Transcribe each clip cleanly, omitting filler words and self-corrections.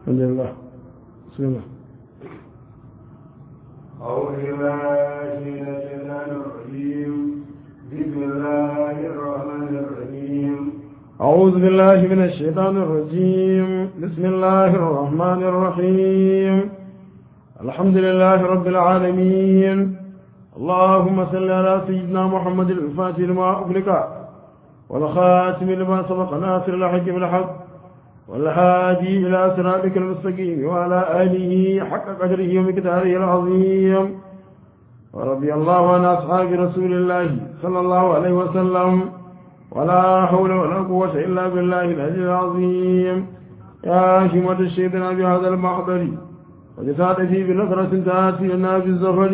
الحمد لله بسم الله أعوذ بالله من الشيطان الرجيم بسم الله الرحمن الرحيم أعوذ بالله من الشيطان الرجيم بسم الله الرحمن الرحيم الحمد لله رب العالمين اللهم صل على سيدنا محمد الفاتح لما أغلق والخاتم لما سبق ناصر الحق بالحق والهادي إلى صراطك المستقيم وعلى آله حق قدره ومقداره العظيم ورضي الله عن أصحاب رسول الله صلى الله عليه وسلم ولا حول ولا قوة إلا بالله العلي العظيم يا همة الشيطان بهذا المحضر وجساد فيه بنظرة تأتي لنا بالزفر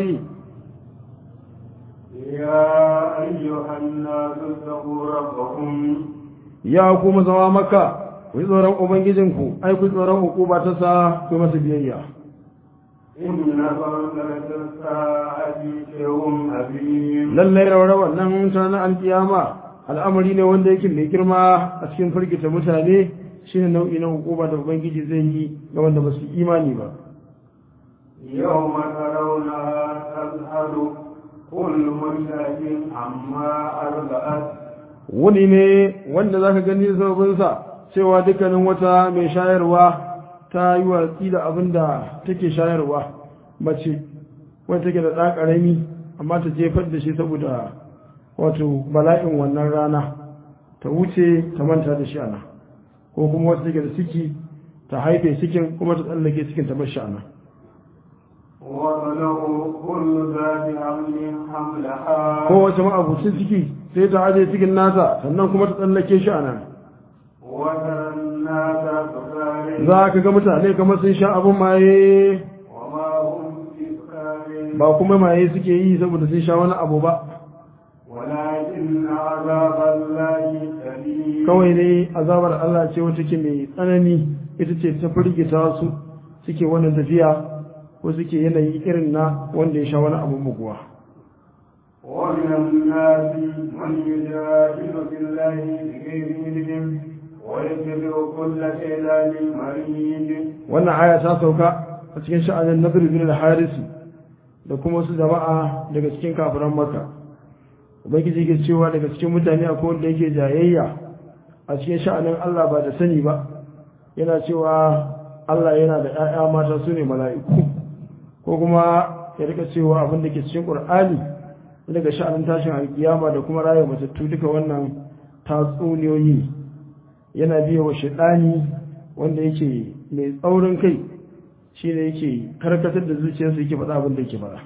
يا أيها الناس اتقوا ربكم يا حكومة زوا مكة ويزورن أبنجزنكو أي كزورن حكومة تسا كما سبيعيا إن فرقة الساعة شيء عظيم lallai raurawa nan tana alkiyama al'amari ne wanda yake mai girma a cikin firgita mutane shine nau'i na hukuma da ubangiji zai yi ga wanda ba su imani ba يوم ترونها تذهل كل مرضعة عما أرضعت wani ne wanda zaka gani sababinsa cewa dukkanin wata mai shayarwa ta yi watsi da abin da take shayarwa mace wanda take da ɗan ƙarami amma ta jefar da shi saboda wato bala'in wannan rana ta wuce ta manta da shi ana ko kuma wata take da ciki ta haife cikin kuma ta tsallake cikin ta bar shi ana وبلغ كل ذات حمل حملها ko wace ma'abucin ciki sai ta aje cikin nata sannan kuma ta tsallake shi ana وترى الناس سكارى za ka ga mutane kamar sun sha abin maye وما هم بسكارى ba kuma maye suke yi saboda sun sha wani abu ba ولكن عذاب الله شديد kawai dai azabar Allah ce wata ke mai tsanani ita ce ta firgita su suke wannan tafiya ko suke yanayi irin na wanda ya sha wani abu muguwa ومن الناس من يجادل في الله بغير علم ويتبع كل شيطان مريد wannan aya ta sauka a cikin sha'anin Nadir bin al-Harisi da kuma wasu jama'a daga cikin kafiran Makka ubangiji ke cewa daga cikin mutane akwai wanda yake jayayya a cikin sha'anin Allah ba da sani ba yana cewa Allah yana da ƴaƴa mata su ne mala'iku ko kuma ya rika cewa abin da ke cikin Qur'ani daga sha'anin tashin alkiyama da kuma rayuwar matattu duka wannan tatsuniyoyi yana biya wa shaidani wanda yake mai tsaurin kai shi ne yake karkatar da zuciyarsa yake faɗa abin da yake faɗa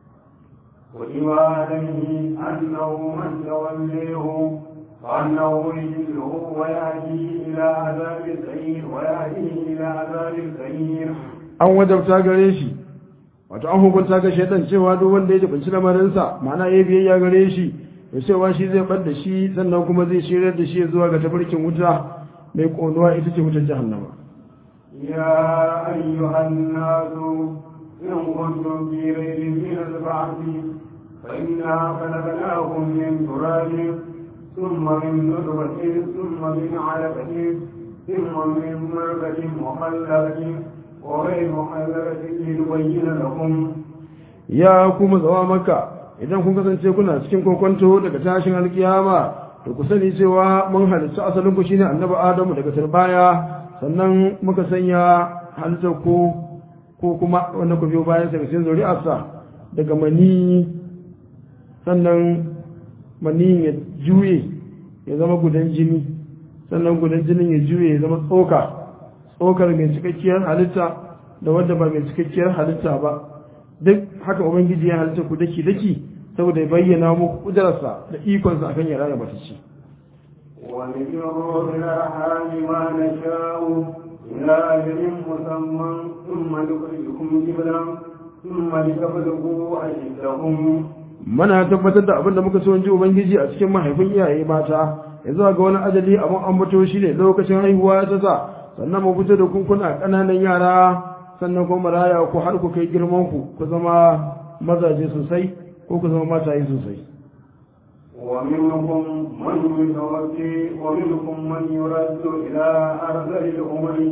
وإيمانه أنه من توليه فأنه يجله ويهديه إلى عذاب السعير ويهديه إلى عذاب السعير an wajabta gare shi wato an hukunta ga shaitan cewa duk wanda ya jibinci lamarinsa ma'ana ya biyayya gare shi da cewa shi zai bar da shi sannan kuma zai shirar da shi zuwa ga tafarkin wuta mai ƙonuwa ita ce wutar jahannama يا أيها الناس إن كنتم في ريب من البعث فإنا خلقناكم من تراب ثم من نطفة ثم من علقة ثم من مرة مخلقة وغير مخلقة لنبين لكم ya kuma zawa maka idan kun kasance kuna cikin kokonto daga tashin alkiyama to ku sani cewa mun halitta asalin ku shine annabi Adamu daga turbaya sannan muka sanya halittar ku ko kuma wanda ku biyo bayan daga cikin zuri'arsa daga mani sannan mani ya juye ya zama gudan jini sannan gudan jinin ya juye ya zama tsokar mai cikakkiyar halitta da wanda ba mai cikakkiyar halitta ba duk haka ubangiji ya halitta ku daki daki saboda ya bayyana muku kudararsa da ikonsa akan ya raya mata ci ونجر في الأرحام ما نشاء إلى أجل مسمى ثم نخرجكم طفلا ثم لتبلغوا أشدكم mana tabbatar da abin da muka so in ji ubangiji a cikin mahaifin iyaye mata yanzu ga wani ajali abin ambato shi ne lokacin haihuwa ta sa sannan mu fito da kunkuna ƙananan yara sannan kuma raya ku har ku kai girman ku zama mazaje sosai ko ku zama mataye sosai ومنكم من يتوفي ومنكم من يرد إلى أرذل الأمم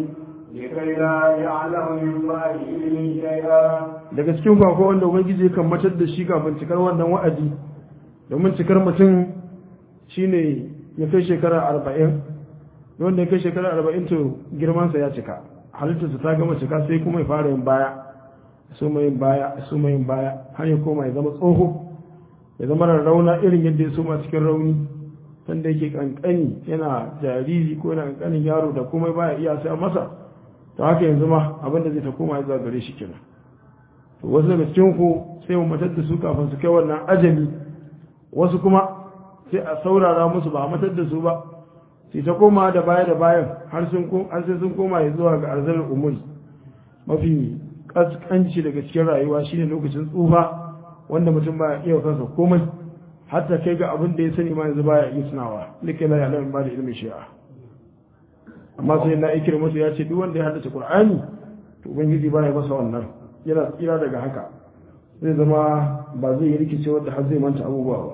لكي لا يعلم من بعد علم شيئا. daga cikin kwakwa wanda ubangiji kan matar da shi kafin cikar wannan wa'adi, domin cikar mutum shine ya kai shekara 40, wanda ya kai shekara 40 to girmansa ya cika, halittarsa ta gama cika, sai kuma ya fara yin baya, su mai yin baya har ya koma ya zama tsoho, ya zama rauna irin yadda ya soma cikin rauni, sanda yake kankani yana jariri ko yana kankanin yaro da kuma baya iya sai masa, to haka yanzu ma abin da zai ta koma ya zuwa gare shi kenan. to wasu daga cikin ku sai mu matar da su kafin su kai wannan ajali, wasu kuma sai a saurara musu ba a matar da su ba, sai ta koma da baya da bayan har sai sun koma ya zuwa ga arzalar umuri. Mafi kaskanci daga cikin rayuwa shine lokacin tsufa, wanda mutum baya iya kansa komai, hatta kai ga abin da ya sani ma yanzu baya iya tunawa, lika la ya'lamu ba da ilmin shi'a. amma sai na ikir masa ya ce duk wanda ya haddace Qur'ani to ubangiji baya masa wannan, yana tsira daga haka, zai zama ba zai yi rikice wanda har zai manta abubuwa ba.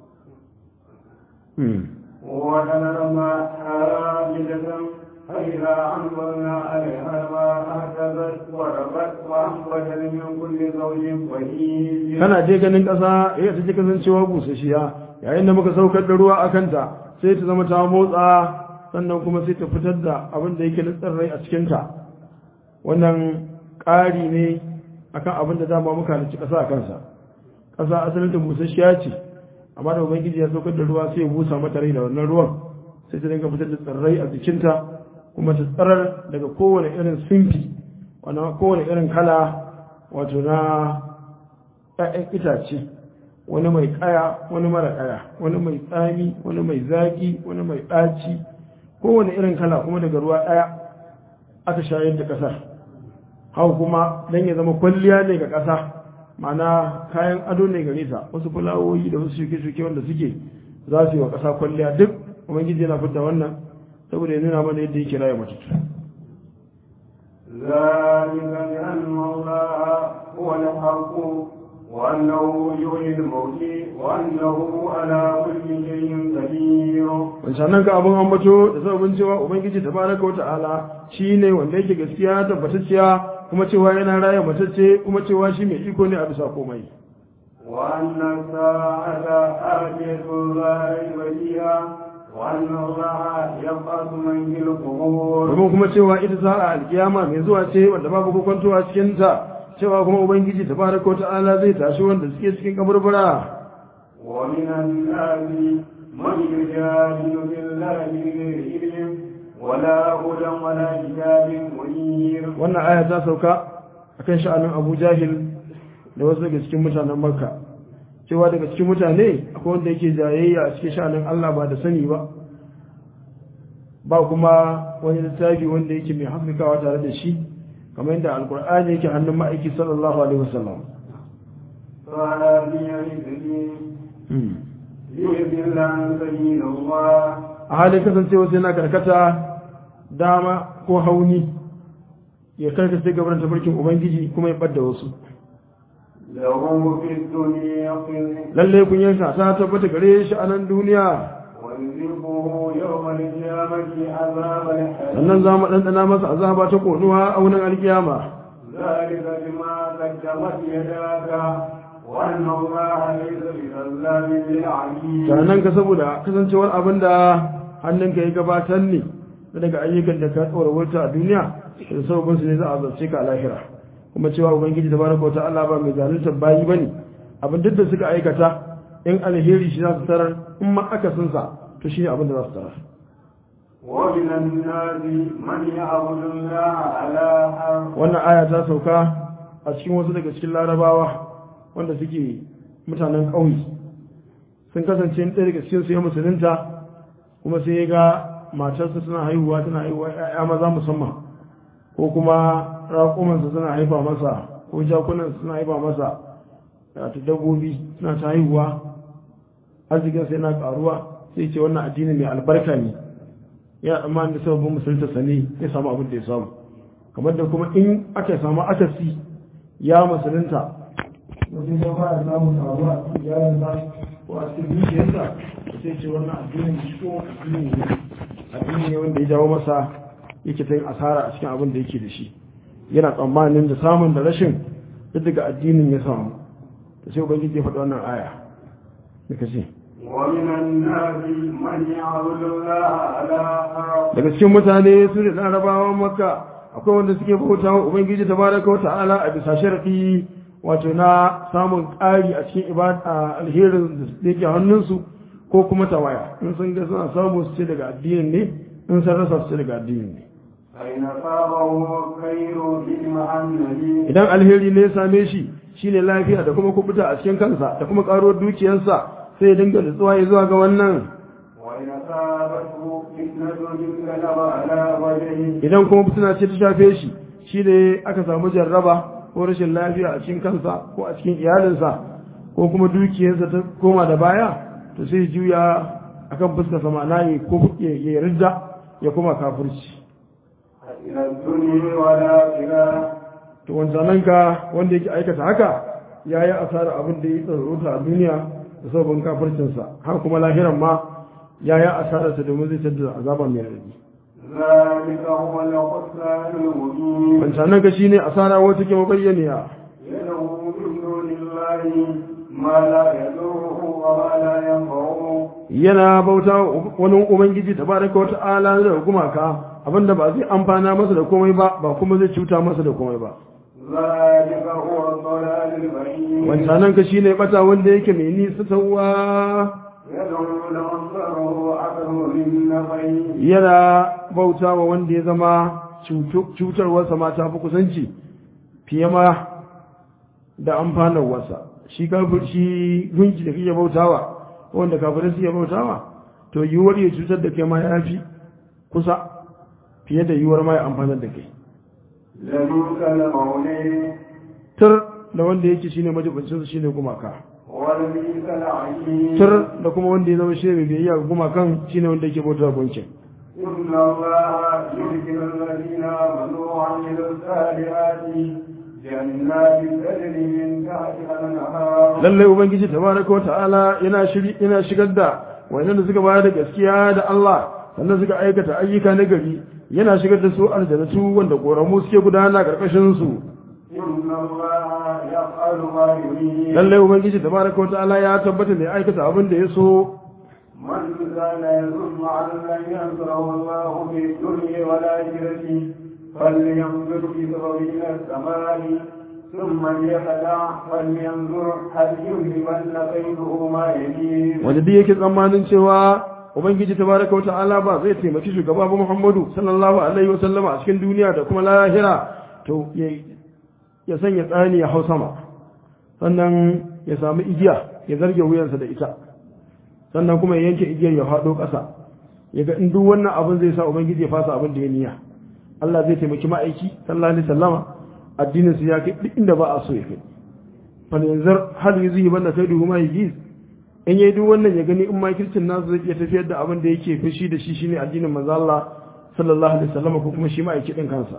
وَتَنَرَمَا حَامِدَةً فَإِذَا أَنزَلْنَا عَلَيْهَا الْمَاءَ اهْتَزَّتْ وَرَبَتْ وَأَنبَتَتْ مِن كُلِّ زَوْجٍ بَهِيجٍ. kana je ganin ƙasa ya take kasancewa busasshiya, yayin da muka saukar da ruwa akan ta sai ta zama ta motsa, sannan kuma sai ta fitar da abin da yake na tsirrai a cikin ta. Wannan ƙari ne akan abin da dama muka halicci ƙasa a kansa. Ƙasa asalin ta busasshiya ce, amma da ubangiji ya saukar da ruwa sai ya busa mata rai da wannan ruwan, sai ta dinga fitar da tsirrai a jikinta, kuma ta tsarar daga kowane irin sinfi, kowane irin kala, wato na ‘ya'yan itace, wani mai ƙaya, wani mara ƙaya, wani mai tsami, wani mai zaƙi, wani mai ɗaci, kowane irin kala kuma daga ruwa ɗaya aka shayar da ƙasar. Hau kuma don ya zama kwalliya ne ga ƙasa, ma'ana kayan ado ne gare ta, wasu fulawoyi da wasu shuke-shuke wanda suke za su yi wa ƙasa kwalliya, duk ubangiji yana fitar wannan saboda ya nuna mana yadda yake raya matattu. ذلك بأن الله هو الحق وأنه يحيي الموتى وأنه على كل شيء قدير. Wancan ka abin ambato da sabon cewa ubangiji tabaraka wa ta'ala shine wanda yake gaskiya tabbatacciya, kuma cewa yana raya matacce, kuma cewa shi mai iko ne a bisa komai. وأن الساعة آتية لا ريب فيها وأن الله يبعث من في القبور. Domin kuma cewa ita sa'a alkiyama mai zuwa ce wanda babu kokonto a cikin ta, cewa kuma ubangiji tabaraka wa ta'ala zai tashi wanda suke cikin kaburbura. ومن الناس من يجادل في الله بغير علم ولا هدى ولا كتاب منير. Wannan aya ta sauka akan sha'anin Abu Jahil da wasu daga cikin mutanen Makka, cewa daga cikin mutane akwai wanda yake jayayya a cikin sha'anin Allah ba da sani ba, ba kuma wani littafi wanda yake mai haskakawa tare da shi, kamar yadda alkur'ani yake hannun ma'aiki sallallahu alaihi wasallam. a halin kasancewa sai na karkata dama ko hauni, ya karkata gaban tafarkin ubangiji kuma ya ɓadda wasu. lalle kun yanka ta tabbata gare shi a nan duniya, sannan za mu ɗanɗana masa azaba ta ƙonuwa a wurin alkiyama. sannan ka saboda kasancewar abin da hannunka ya gabatar ne daga ayyukan da ka tsorawarta a duniya, da sababin su ne za a zarce ka a lahira, kuma cewa ubangiji tabaraka wa ta'ala ba mai zaluntar bayi bane, abin duk da suka aikata in alheri shi za su tarar, in ma akasin sa to shine abin da za su tarar. wannan aya ta sauka a cikin wasu daga cikin larabawa wanda suke mutanen ƙauye, sun kasance ɗaya daga cikin su ya musulunta, kuma sai ya ga matarsa tana haihuwa ‘ya'ya maza musamman, ko kuma raƙumansa suna haifa masa, ko jakunansa suna haifa masa, ta dabbobi suna ta haihuwa, arzikin sai na ƙaruwa, sai ce wannan addini mai albarka ne, ya amma da sababin musulunta sane ya samu abin da ya samu, kamar da kuma in aka samu akasi ya musulunta wajen ya fara samun ƙaruwa a cikin yaransa ko a cikin dukiyarsa, sai ce wannan addinin shi ko addini ne wanda ya jawo masa yake ta yin asara a cikin abin da yake da shi yana tsammanin da samun da rashin duk daga addinin ya samu da sai ubangiji ya faɗi wannan aya da kace ومن الناس من يعبد الله على حرف daga cikin mutane su da larabawan makka akwai wanda suke bauta wa ubangiji tabaraka wa ta'ala a bisa sharadi wato na samun ƙari a cikin ibada alherin da yake hannunsu ko kuma tawaya in sun ga suna samu su ce daga addinin ne in sun rasa su ce daga addinin ne فإن أصابه خير إجمع النبي idan alheri ne ya same shi shine lafiya da kuma kubuta a cikin kansa da kuma karuwar dukiyarsa sai ya dinga nutsuwa ya zuwa ga wannan وإن أصابته فتنة انقلب على وجهه idan kuma fitina ce ta shafe shi shi ne aka samu jarraba ko rashin lafiya a cikin kansa ko a cikin iyalinsa ko kuma dukiyarsa ta koma da baya to sai juya akan fuskar sama na yi ko ya ridda ya kuma kafirci إلى الدنيا والآخرة to wanzananka wanda yake aikata haka ya yi asara abin da ya tsarota a duniya da sabon kafircinsa har kuma lahiran ma ya yi asararsa domin zai tattar azaban mai rarrabi ذلك هو الخسران المبين wanzananka shi ne asara wata ke mabayyaniya يدعو من دون الله ما لا يضره وما لا ينفعه yana bauta wani ubangiji tabaraka wa ta'ala da gumaka abinda ba zai amfana masa da komai ba ba kuma zai cuta masa da komai ba ذلك هو الضلال البعيد wancanan ka shine bata wanda yake mai nisa tawa يدعو لمن ضره أكثر من نفعه yana bauta wa wanda ya zama cutarwarsa ma ta fi kusanci fiye ma da amfanarwarsa shi kafir shi gunki da kake bautawa wanda kafirai suke bautawa to yiwuwar ya cutar da kai ma ya fi kusa fiye da yiwuwar ma ya amfanar da kai لذوك المولي tur da wanda yake shine majibincinsa shine gumaka ولبيك العشير tur da kuma wanda ya zama shine mai biyayya ga gumakan shine wanda yake bauta gunkin إن الله يذكر الذين آمنوا وعملوا الصالحات جنات تجري من تحتها الأنهار lallai ubangiji tabaraka wata'ala yana shigar da wanda suka bayar da gaskiya da Allah sannan suka aikata ayyuka na gari yana shigar da su aljannatu wanda koramu suke gudana karkashin su إن الله يفعل ما يريد lallai ubangiji tabaraka wata'ala ya tabbata da aikata abin da ya so من كان يظن أن لن ينصره الله في الدنيا والآخرة فلينظر في سبب إلى السماء ثم ليخدع فلينظر هل يذهبن كيده ما يليه wanda duk yake tsammanin cewa ubangiji tabaraka wata'ala ba zai taimaki shugaba ba Muhammadu sallallahu alaihi wasallama a cikin duniya da kuma lahira to ya sanya tsani ya hau sama sannan ya samu igiya ya zarge wuyansa da ita sannan kuma ya yanke igiyar ya faɗo ƙasa ya ga in duk wannan abin zai sa ubangiji ya fasa abin da ya niyya Allah zai taimaki ma'aiki sallallahu alaihi wasallama addinin su ya kai duk inda ba a so ya kai fa yanzar hal yuzi banda kai duhu ma yiz in yayi duk wannan ya gani in ma kirkin nasu zai iya tafiyar da abin da yake fushi da shi shine addinin manzo Allah sallallahu alaihi wasallama ko kuma shi ma'aiki din kansa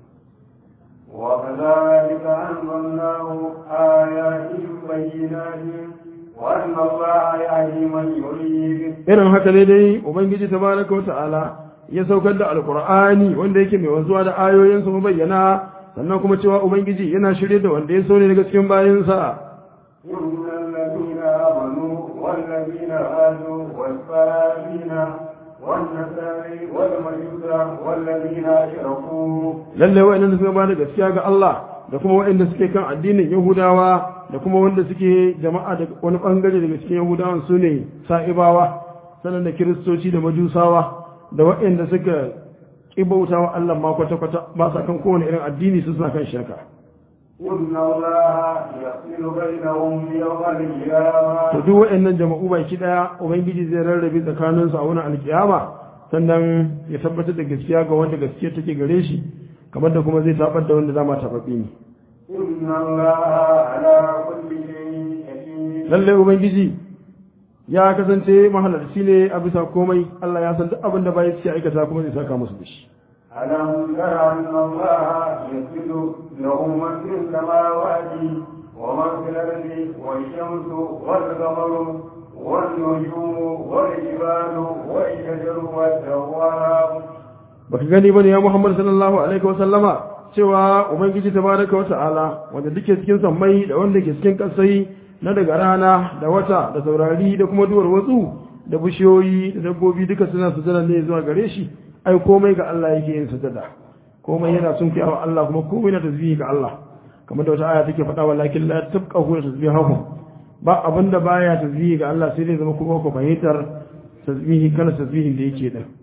وكذلك أنزلناه آيات بينات وأن الله يهدي من يريد irin haka ne dai ubangiji tabaraka wata'ala ya saukar da alqur'ani wanda yake mai wanzuwa da ayoyinsa mabayyana sannan kuma cewa ubangiji yana shirye da wanda ya so ne daga cikin bayinsa إن الذين آمنوا والذين هادوا والصابين والنصارى والمجوس والذين أشركوا lalle wa'annan suka ba da gaskiya ga Allah da kuma wa'anda suke kan addinin Yahudawa da kuma wanda suke jama'a da wani bangare daga cikin Yahudawan su ne sa'ibawa sannan da kiristoci da majusawa da wa'anda suka kibautawa Allah ma kwata-kwata ba sa kan kowane irin addini su suna kan shirka إن الله يفصل بينهم يوم القيامة to duk wa'annan jama'u baki daya ubangiji zai rarrabe tsakanin su a wani alkiyama sannan ya tabbatar da gaskiya ga wanda gaskiya take gare shi kamar da kuma zai tabar da wanda zama tababbi ne إن الله على كل شيء شهيد lalle ubangiji ya kasance mahalarci ne a bisa komai Allah ya san duk abin da bai suke aikata kuma zai saka musu da shi ألم تر أن الله يسجد له من في السماوات ومن في الأرض والشمس والقمر والنجوم والجبال والشجر والدواب baka gani bane ya Muhammad sallallahu alaihi wa sallama cewa ubangiji tabaraka wa ta'ala wanda duke cikin sammai da wanda ke cikin kasai na daga rana da wata da saurari da kuma duwar watsu da bishiyoyi da dabbobi duka suna sujada ne zuwa gare shi ai komai ga Allah yake yin sujada komai yana sunkiyawa Allah kuma komai na tasbihi ga Allah kamar da wata aya take faɗa walakin la tabqahu tasbihahum ba abinda baya tasbihi ga Allah sai dai zama kuma ku fahimtar tasbihi kana tasbihin da yake da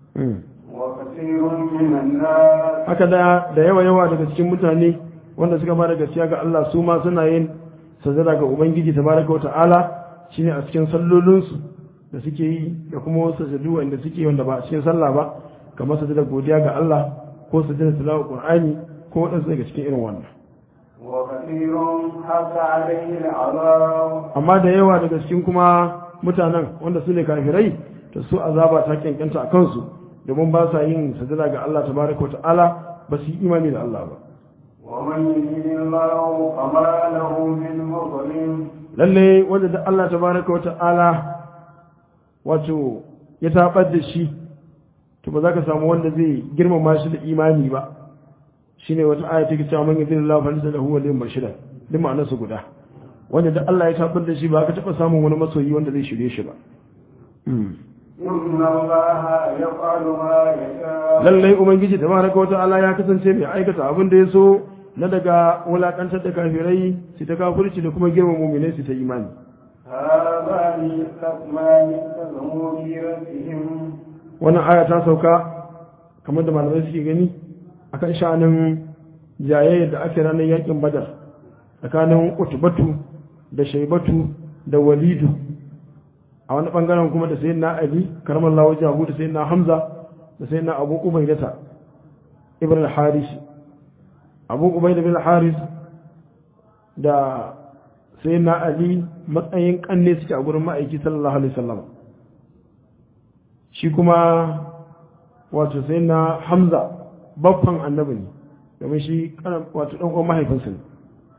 haka da yawa daga cikin mutane wanda suka bada gaskiya ga Allah su ma suna yin sajada ga ubangiji tabaraka wa ta'ala shine a cikin sallolinsu da suke yi da kuma wasu sajadu wanda suke wanda ba a cikin sallah ba kamar sajada godiya ga Allah ko sajada tilawa Qur'ani ko wadansu daga cikin irin wannan amma da yawa daga cikin kuma mutanen wanda su ne kafirai to su azaba ta kyankanta a kansu domin ba sa yin sajada ga Allah tabaraka wa ta'ala ba su yi imani da Allah ba lalle wanda da Allah tabaraka wa ta'ala wato ya tabar da shi to ba za ka samu wanda zai girmama shi da imani ba shine wata aya take cewa man yadillahu fa laysa lahu waliyyun murshid duk ma'anar su guda wanda da Allah ya tabar da shi ba ka taba samun wani masoyi wanda zai shirye shi ba lallai ubangiji tabaraka wa ta'ala ya kasance mai aikata abin da ya so na daga wulakantar da kafirai su ta kafirci da kuma girman mu'minai su ta imani wannan aya ta sauka kamar da malamai suke gani akan sha'anin jayayyar da ake ranar yakin badar tsakanin utubatu da shaibatu da walidu a wani bangaren kuma da sayyidina ali karamallahu wajhahu da sayyidina hamza da sayyidina abu ubaidata ibn al-haris abu ubaida bin al-haris da sayyidina ali matsayin kanne suke a gurin ma'aiki sallallahu alaihi wasallam shi kuma wato sayyidina hamza babban annabi ne domin shi wato dan uwan mahaifinsa ne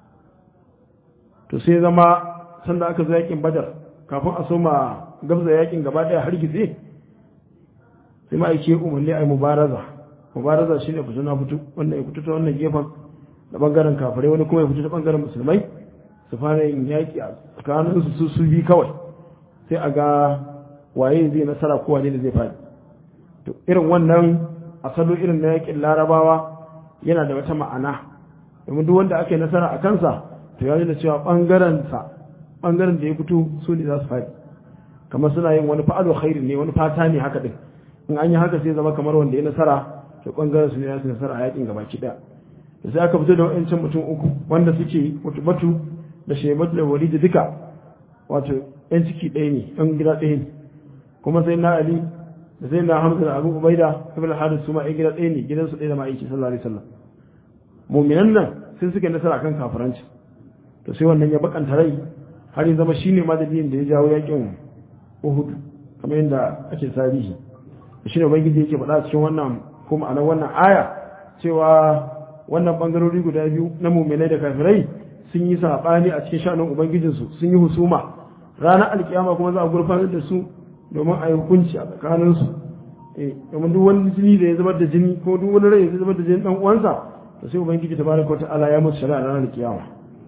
to sai zama sanda aka zo yakin badar kafin a soma gabza yakin gaba daya har gize sai ma'aiki umarni a yi mubaraza shi ne fito na fito wannan ya fito ta wannan gefen da bangaren kafirai wani kuma ya fito ta bangaren musulmai su fara yin yaƙi a tsakaninsu su bi kawai sai a ga waye zai nasara ko wane ne zai faɗi to irin wannan asalo irin na yaƙin larabawa yana da wata ma'ana domin duk wanda aka yi nasara a kansa to ya da cewa bangaren da ya fito su ne za su faɗi kamar suna yin wani fa'alo khairi ne wani fata ne haka din in an yi haka sai zama kamar wanda ya nasara to bangaren su ne za su nasara a yakin gaba ki da sai aka fito da wa'ancan mutum uku wanda suke mutubatu da shebatu da walidi duka wato yan ciki ɗaya ne yan gida ɗaya ne kuma sai na ali da sai na hamza da abu ubaida ibn al-haris su ma yan gida ɗaya ne gidansu ɗaya da ma'aiki sallallahu alaihi wasallam mu'minan nan sai suka nasara kan kafiranci to sai wannan ya bakanta rai har ya zama shine madadin da ya jawo yakin Uhud kamar yadda ake tarihi shine ubangiji yake faɗa cikin wannan kuma a wannan aya cewa wannan bangarori guda biyu na mu'minai da kafirai sun yi sabani a cikin sha'anin ubangijinsu sun yi husuma ranar alkiyama kuma za a gurfanar da su domin a yi hukunci a tsakaninsu domin duk wani jini da ya zubar da jini ko duk wani rai da ya zubar da jini dan uwansa to sai ubangiji tabaraka wa ta'ala ya musu shari'a ranar alkiyama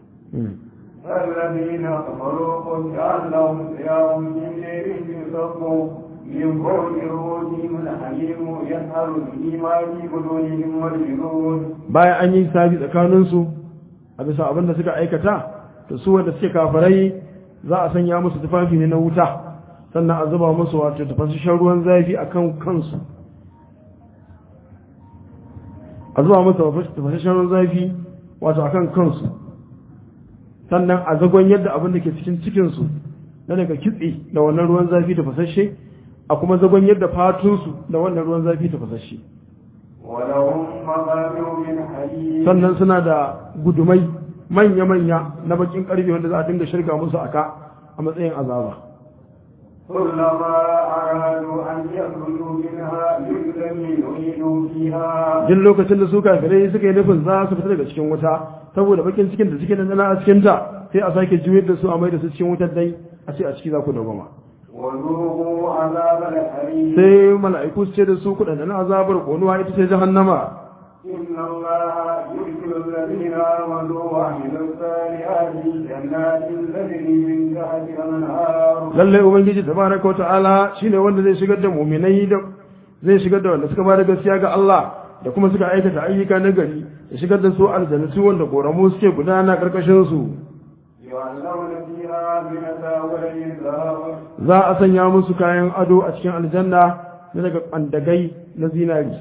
الذين كفروا قل جعلهم ثيابا من نار يصب من فوق رؤوسهم الحميم يسهر به ما في قلوبهم والجنود bayan an yi sabi tsakaninsu a bisa abin da suka aikata to su wanda suke kafirai za a sanya musu tufafi ne na wuta sannan a zuba musu wato tafasashen ruwan zafi a kan kansu a zuba musu tafasashen ruwan zafi wato a kan kansu sannan a zagon yadda abin da ke cikin cikinsu na daga kitse da wannan ruwan zafi tafasashe a kuma zagon yadda fatunsu da wannan ruwan zafi tafasashe sannan suna da gudumai manya-manya na bakin karfe wanda za a dinga shirga musu aka a matsayin azaba jin lokacin da su kafirai suka yi nufin za su fita daga cikin wuta saboda bakin cikin da suke nan a cikin ta sai a sake juyar da su a mai da su cikin wutar dai a ce a ciki za ku dogoma وذوقوا عذاب الحريق sai mala'iku su ce da su kuɗa na azabar ƙonuwa ita ce jahannama إن الله يدخل الذين آمنوا وعملوا الصالحات جنات تجري من تحتها الأنهار lallai ubangiji tabaraka wa ta'ala shine wanda zai shigar da mu'minai da zai shigar da wanda suka bada gaskiya ga Allah da kuma suka aikata ayyuka na gari ya shigar da su aljannatu wanda koramu suke gudana karkashin su يعلمون فيها من أساور من ذهب za a sanya musu kayan ado a cikin aljanna na daga kandagai na zinari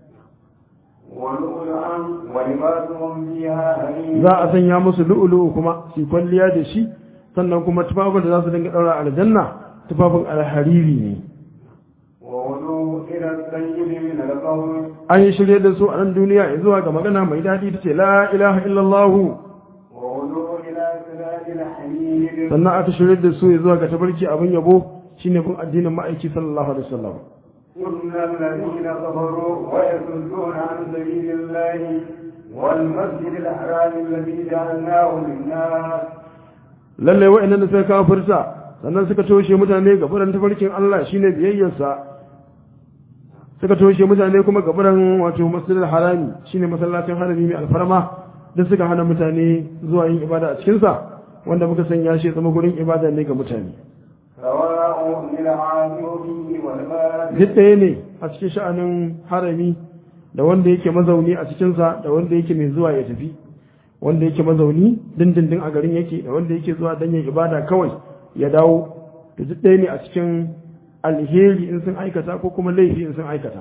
ولؤلؤا ولباسهم فيها حرير za a sanya musu lu'ulu'u kuma su kwalliya da shi sannan kuma tufafin da za su dinga daura aljanna tufafin alhariri ne وهدوء إلى الطيب من القول an yi shirye da su a nan duniya zuwa ga magana mai daɗi ta ce la ilaha illallah وهدوء إلى صراط الحميد sannan aka shirye da su zuwa ga tabarki abin yabo shine bin addinin ma'aiki sallallahu alaihi wasallam إن الذين كفروا ويصدون عن سبيل الله والمسجد الحرام الذي جعلناه للناس lalle wa'annan da suka kafirta sannan suka toshe mutane ga buran tafarkin Allah shine biyayyarsa suka toshe mutane kuma ga buran wato masjidil harami shine masallacin harami mai alfarma da suka hana mutane zuwa yin ibada a cikin sa wanda muka sanya shi zama gurin ibada ne ga mutane سواء للعاكف فيه والباد duk ɗaya ne a cikin sha'anin harami da wanda yake mazauni a cikin sa da wanda yake mai zuwa ya tafi wanda yake mazauni dindindin a garin yake da wanda yake zuwa dan yin ibada kawai ya dawo da duk ɗaya ne a cikin alheri in sun aikata ko kuma laifi in sun aikata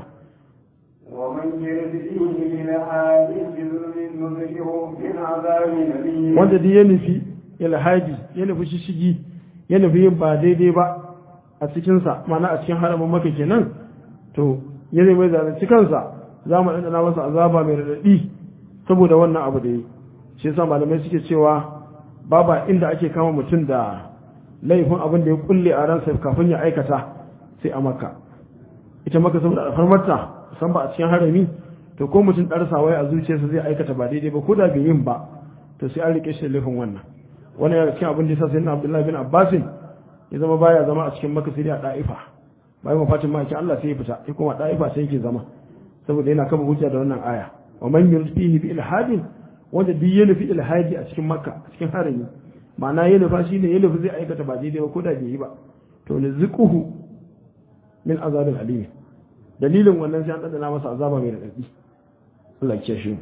ومن يرد فيه من حادث بظلم نذقه من عذاب أليم wanda duk ya nufi ilhaji ya nufi shishigi ya nufi yin ba daidai ba a cikinsa mana a cikin haramin maka kenan to ya zai mai zalunci kansa za mu ɗanɗana masa azaba mai raɗaɗi saboda wannan abu da yi shi yasa malamai suke cewa babu inda ake kama mutum da laifin abin da ya kulle a ransa kafin ya aikata sai a maka ita maka saboda alfarmarta san ba a cikin harami to ko mutum ɗarsa wai a zuciyarsa zai aikata ba daidai ba ko da bai yin ba to sai an rike shi da laifin wannan wannan yana cikin abin da yasa sayyidina Abdullahi bin Abbasin ya zama baya zama a cikin maka sai a da'ifa bayan mafatin ma Allah sai ya fita sai kuma da'ifa sai yake zama saboda yana kama hujja da wannan aya wa man yurfihi bi ilhadin wanda duk ya nufi ilhadi a cikin makka a cikin harami ma'ana ya nufa shi ne ya nufi zai aikata ba daidai ba ko da bai yi ba to ne ziquhu min azabil alim dalilin wannan sai an dadana masa azaba mai radadi Allah ya shi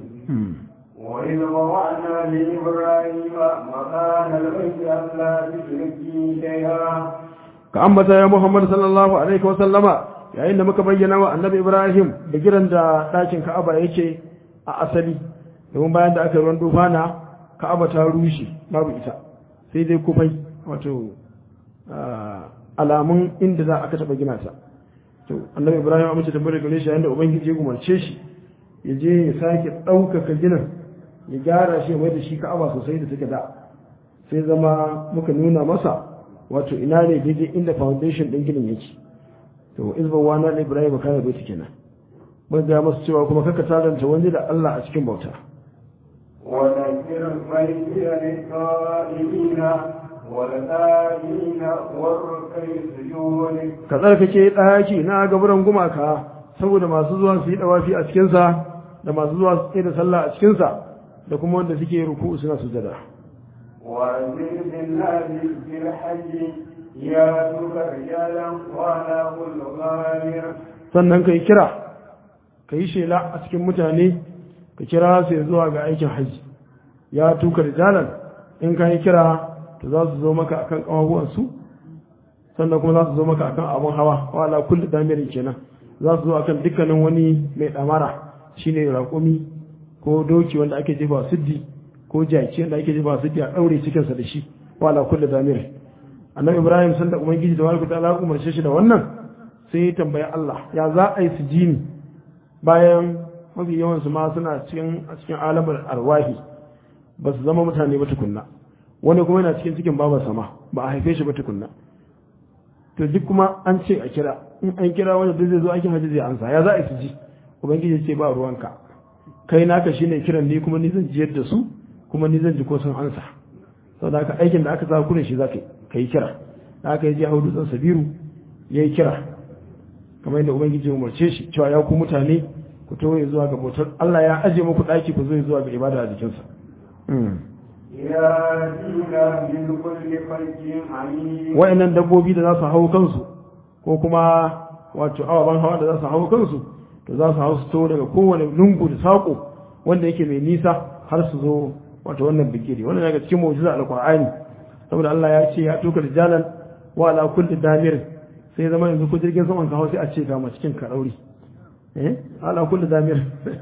وإذ وضعنا لإبراهيم مكان البيت ألا تشرك بي شيئا ka ambata ya Muhammad sallallahu alaihi wa sallama yayin da muka bayyana wa annabi Ibrahim da giran da ɗakin Ka'aba yake a asali domin bayan da aka ruwan dufana Ka'aba ta rushe babu ita sai dai kufai wato alamun inda za aka taba gina ta to annabi Ibrahim amince da bare gare shi yayin da ubangiji ya gumarce shi ya je ya sake ɗaukaka ginin ya gyara shi mai da shi Ka'aba sosai da take da sai zama muka nuna masa wato ina ne daidai inda foundation din ginin yake to izban wana da Ibrahim kana bai take kenan mun ga masa cewa kuma kaka taranta wani da Allah a cikin bauta وذكر البيت للقائمين والآمين والركع السجود ka tsarkake daki na gaburan gumaka saboda masu zuwa su yi dawafi a cikin sa da masu zuwa su tsaya da sallah a cikin sa da kuma wanda suke ruku'u suna sujada وأذن بالناس في الحج ياتوك رجالا وعلى كل ضامر sannan kai kira kai shela a cikin mutane ka kira su zuwa ga aikin haji ya tuka rijalan in kai kira to za su zo maka akan kawawan su sannan kuma za su zo maka akan abun hawa wala kullu damirin kenan za su zo akan dukkanin wani mai damara shine raƙumi ko doki wanda ake jefa siddi ko jaki wanda ake jefa siddi a daure cikin sa da shi wala kullu damir annabi Ibrahim sanda ubangiji da walku ta'ala umarce shi da wannan sai ya tambaya Allah ya za a yi su jini bayan mafi yawan su ma suna cikin alamar arwahi ba su zama mutane ba tukunna wani kuma yana cikin babar sama ba a haife shi ba tukunna to duk kuma an ce a kira in an kira wanda duk zai zo aikin hajji zai ansa ya za a yi su ji ubangiji ce ba ruwanka kai naka shine kiran ni kuma ni zan jiyar da su kuma ni zan ji ko sun ansa saboda haka aikin da aka sa ku ne shi za ka yi kira da aka yi hau dutsen sabiru ya yi kira kamar yadda ubangiji ya umarce shi cewa ya ku mutane ku taho zuwa ga bautar Allah ya aje muku ɗaki ku zo zuwa ga ibada a jikinsa wa'annan dabbobi da za su hau kansu ko kuma wato awaban hawa da za su hau kansu to za su hau su to daga kowane lungu da saƙo wanda yake mai nisa har su zo wato wannan bigiri wannan daga cikin mu'jiza alqur'ani saboda Allah ya ce ya tuka rijalan wa ala kulli damir sai zama yanzu ko jirgin saman ka hau sai a ce ga cikin ka dauri ala kulli damir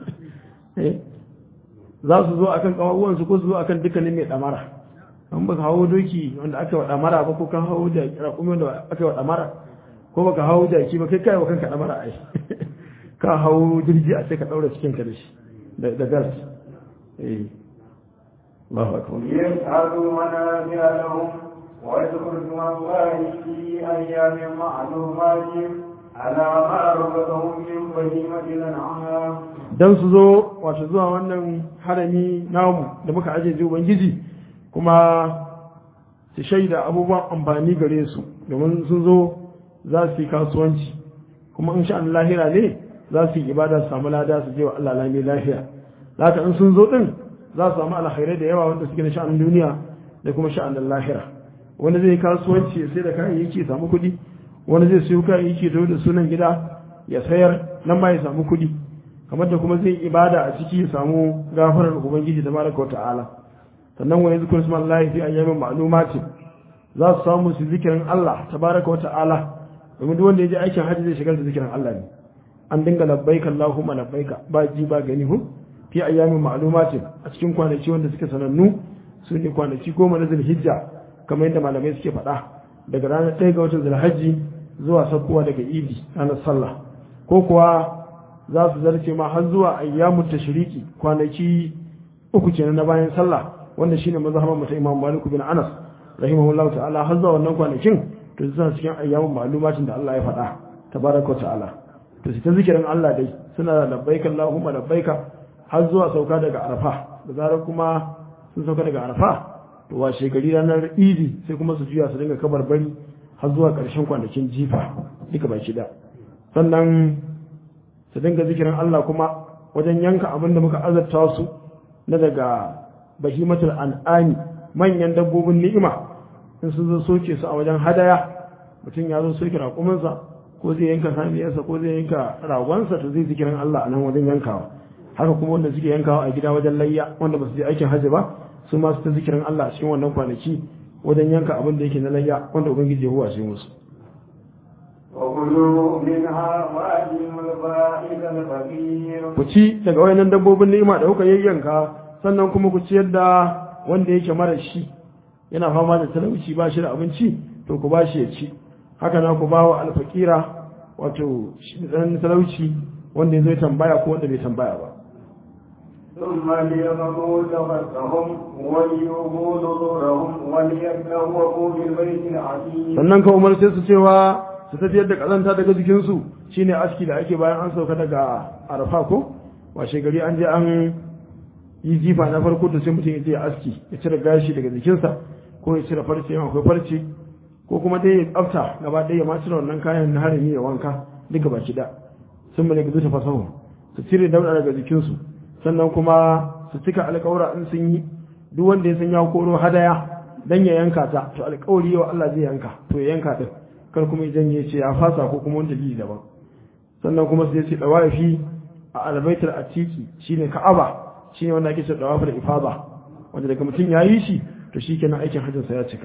za su zo akan kawawan su ko su zo akan dukkanin mai damara an baka hawo doki wanda aka wa damara ba ko kan hawo da raƙumi wanda aka wa damara ko baka hawo jaki ba kai kai wa kanka damara ai ka hawo jirgi a sai ka daura cikin ka da shi da gas Allahu akbar yas'alu manafi'a lahum wa yadhkuru Allah fi ayyamin ma'lumatin ala ma razaqahum min bahimatil an'am dan su zo wato zuwa wannan harami namu da muka aje ubangiji kuma su shaida abubuwan amfani gare su domin sun zo za su yi kasuwanci kuma in sha Allah lahira ne za su yi ibada su samu lada su je wa Allah lami lafiya haka in sun zo din za su samu alkhairai da yawa wanda suke na sha'anin duniya da kuma sha'anin lahira wanda zai kasuwanci ya sai da kayayyaki ya samu kuɗi wani zai siyo kayayyaki da sunan gida ya sayar nan ma ya samu kuɗi kamar da kuma zai ibada a ciki ya samu gafarar ubangiji tabaraka wa ta'ala sannan wani zikr ismallahi fi ayyamin ma'lumati za su samu su zikirin Allah tabaraka wa ta'ala domin duk wanda ya je aikin hajji zai shigar da zikirin Allah ne an dinga labbaika Allahumma labbaika ba ji ba gani hu fi ayyamin ma'lumatin a cikin kwanaki wanda suke sanannu su ne kwanaki 10 na Zulhijja kamar yadda malamai suke faɗa daga ranar 1 ga watan Zulhajji zuwa sakkuwa daga Idi ranar sallah ko kuwa za su zarce ma har zuwa ayyamut tashriki kwanaki 3 kenan na bayan sallah wanda shine mazhaban mu ta Imam Malik bin Anas rahimahullahu ta'ala har zuwa wannan kwanakin to suna cikin ayyamin ma'lumatin da Allah ya faɗa tabaraka ta'ala to su ta zikirin Allah dai suna da labbaika Allahumma labbaika har zuwa sauka daga Arafa da zarar kuma sun sauka daga Arafa to washe gari ranar Idi sai kuma su juya su dinga kabarbari har zuwa ƙarshen kwanakin jifa duka baki da sannan su dinga zikirin Allah kuma wajen yanka abin da muka azabta su na daga bahimatul an'ami manyan dabbobin ni'ima in sun zo soke su a wajen hadaya mutum ya zo soke raƙuminsa ko zai yanka saniyarsa ko zai yanka ragonsa to zai zikirin Allah a nan wajen yankawa haka kuma wanda suke yankawa a gida wajen layya wanda ba su je aikin hajji ba su ma su ta zikirin Allah a cikin wannan kwanaki wajen yanka abin da yake na layya wanda ubangiji ya huwa shi musu ku ci daga wayannan dabbobin ni'ima da kuka yayyanka sannan kuma ku ciyar da wanda yake mara shi yana fama da talauci ba shi da abinci to ku ba shi ya ci haka na ku ba wa alfakira wato dan talauci wanda ya zo tambaya ko wanda bai tambaya ba ثم ليقضوا تفثهم وليوفوا نذورهم وليتطوفوا بالبيت العتيق sannan ka umarce su cewa su tafiyar da kazanta daga jikinsu shine aski da ake bayan an sauka daga arafa ko washe gari an je an yi jifa na farko da sai mutum ya je aski ya cire gashi daga jikinsa ko ya cire farce yana akwai farce ko kuma dai ya tsafta gaba ɗaya ya ma cire wannan kayan na harami ya wanka duka baki da sun bane gazu ta fasahu su cire dauda daga jikinsu sannan kuma su cika alƙawura in sun yi duk wanda ya san ya koro hadaya dan ya yanka ta to alƙawari wa Allah zai yanka to ya yanka din kar kuma idan ya ce ya fasa ko kuma wanda dalili daban sannan kuma sai ya ce dawafi a albaitul atiki shine ka'aba shine wanda ake cewa dawaful ifada wanda daga mutum ya yi shi to shikenan aikin hajjin sa ya cika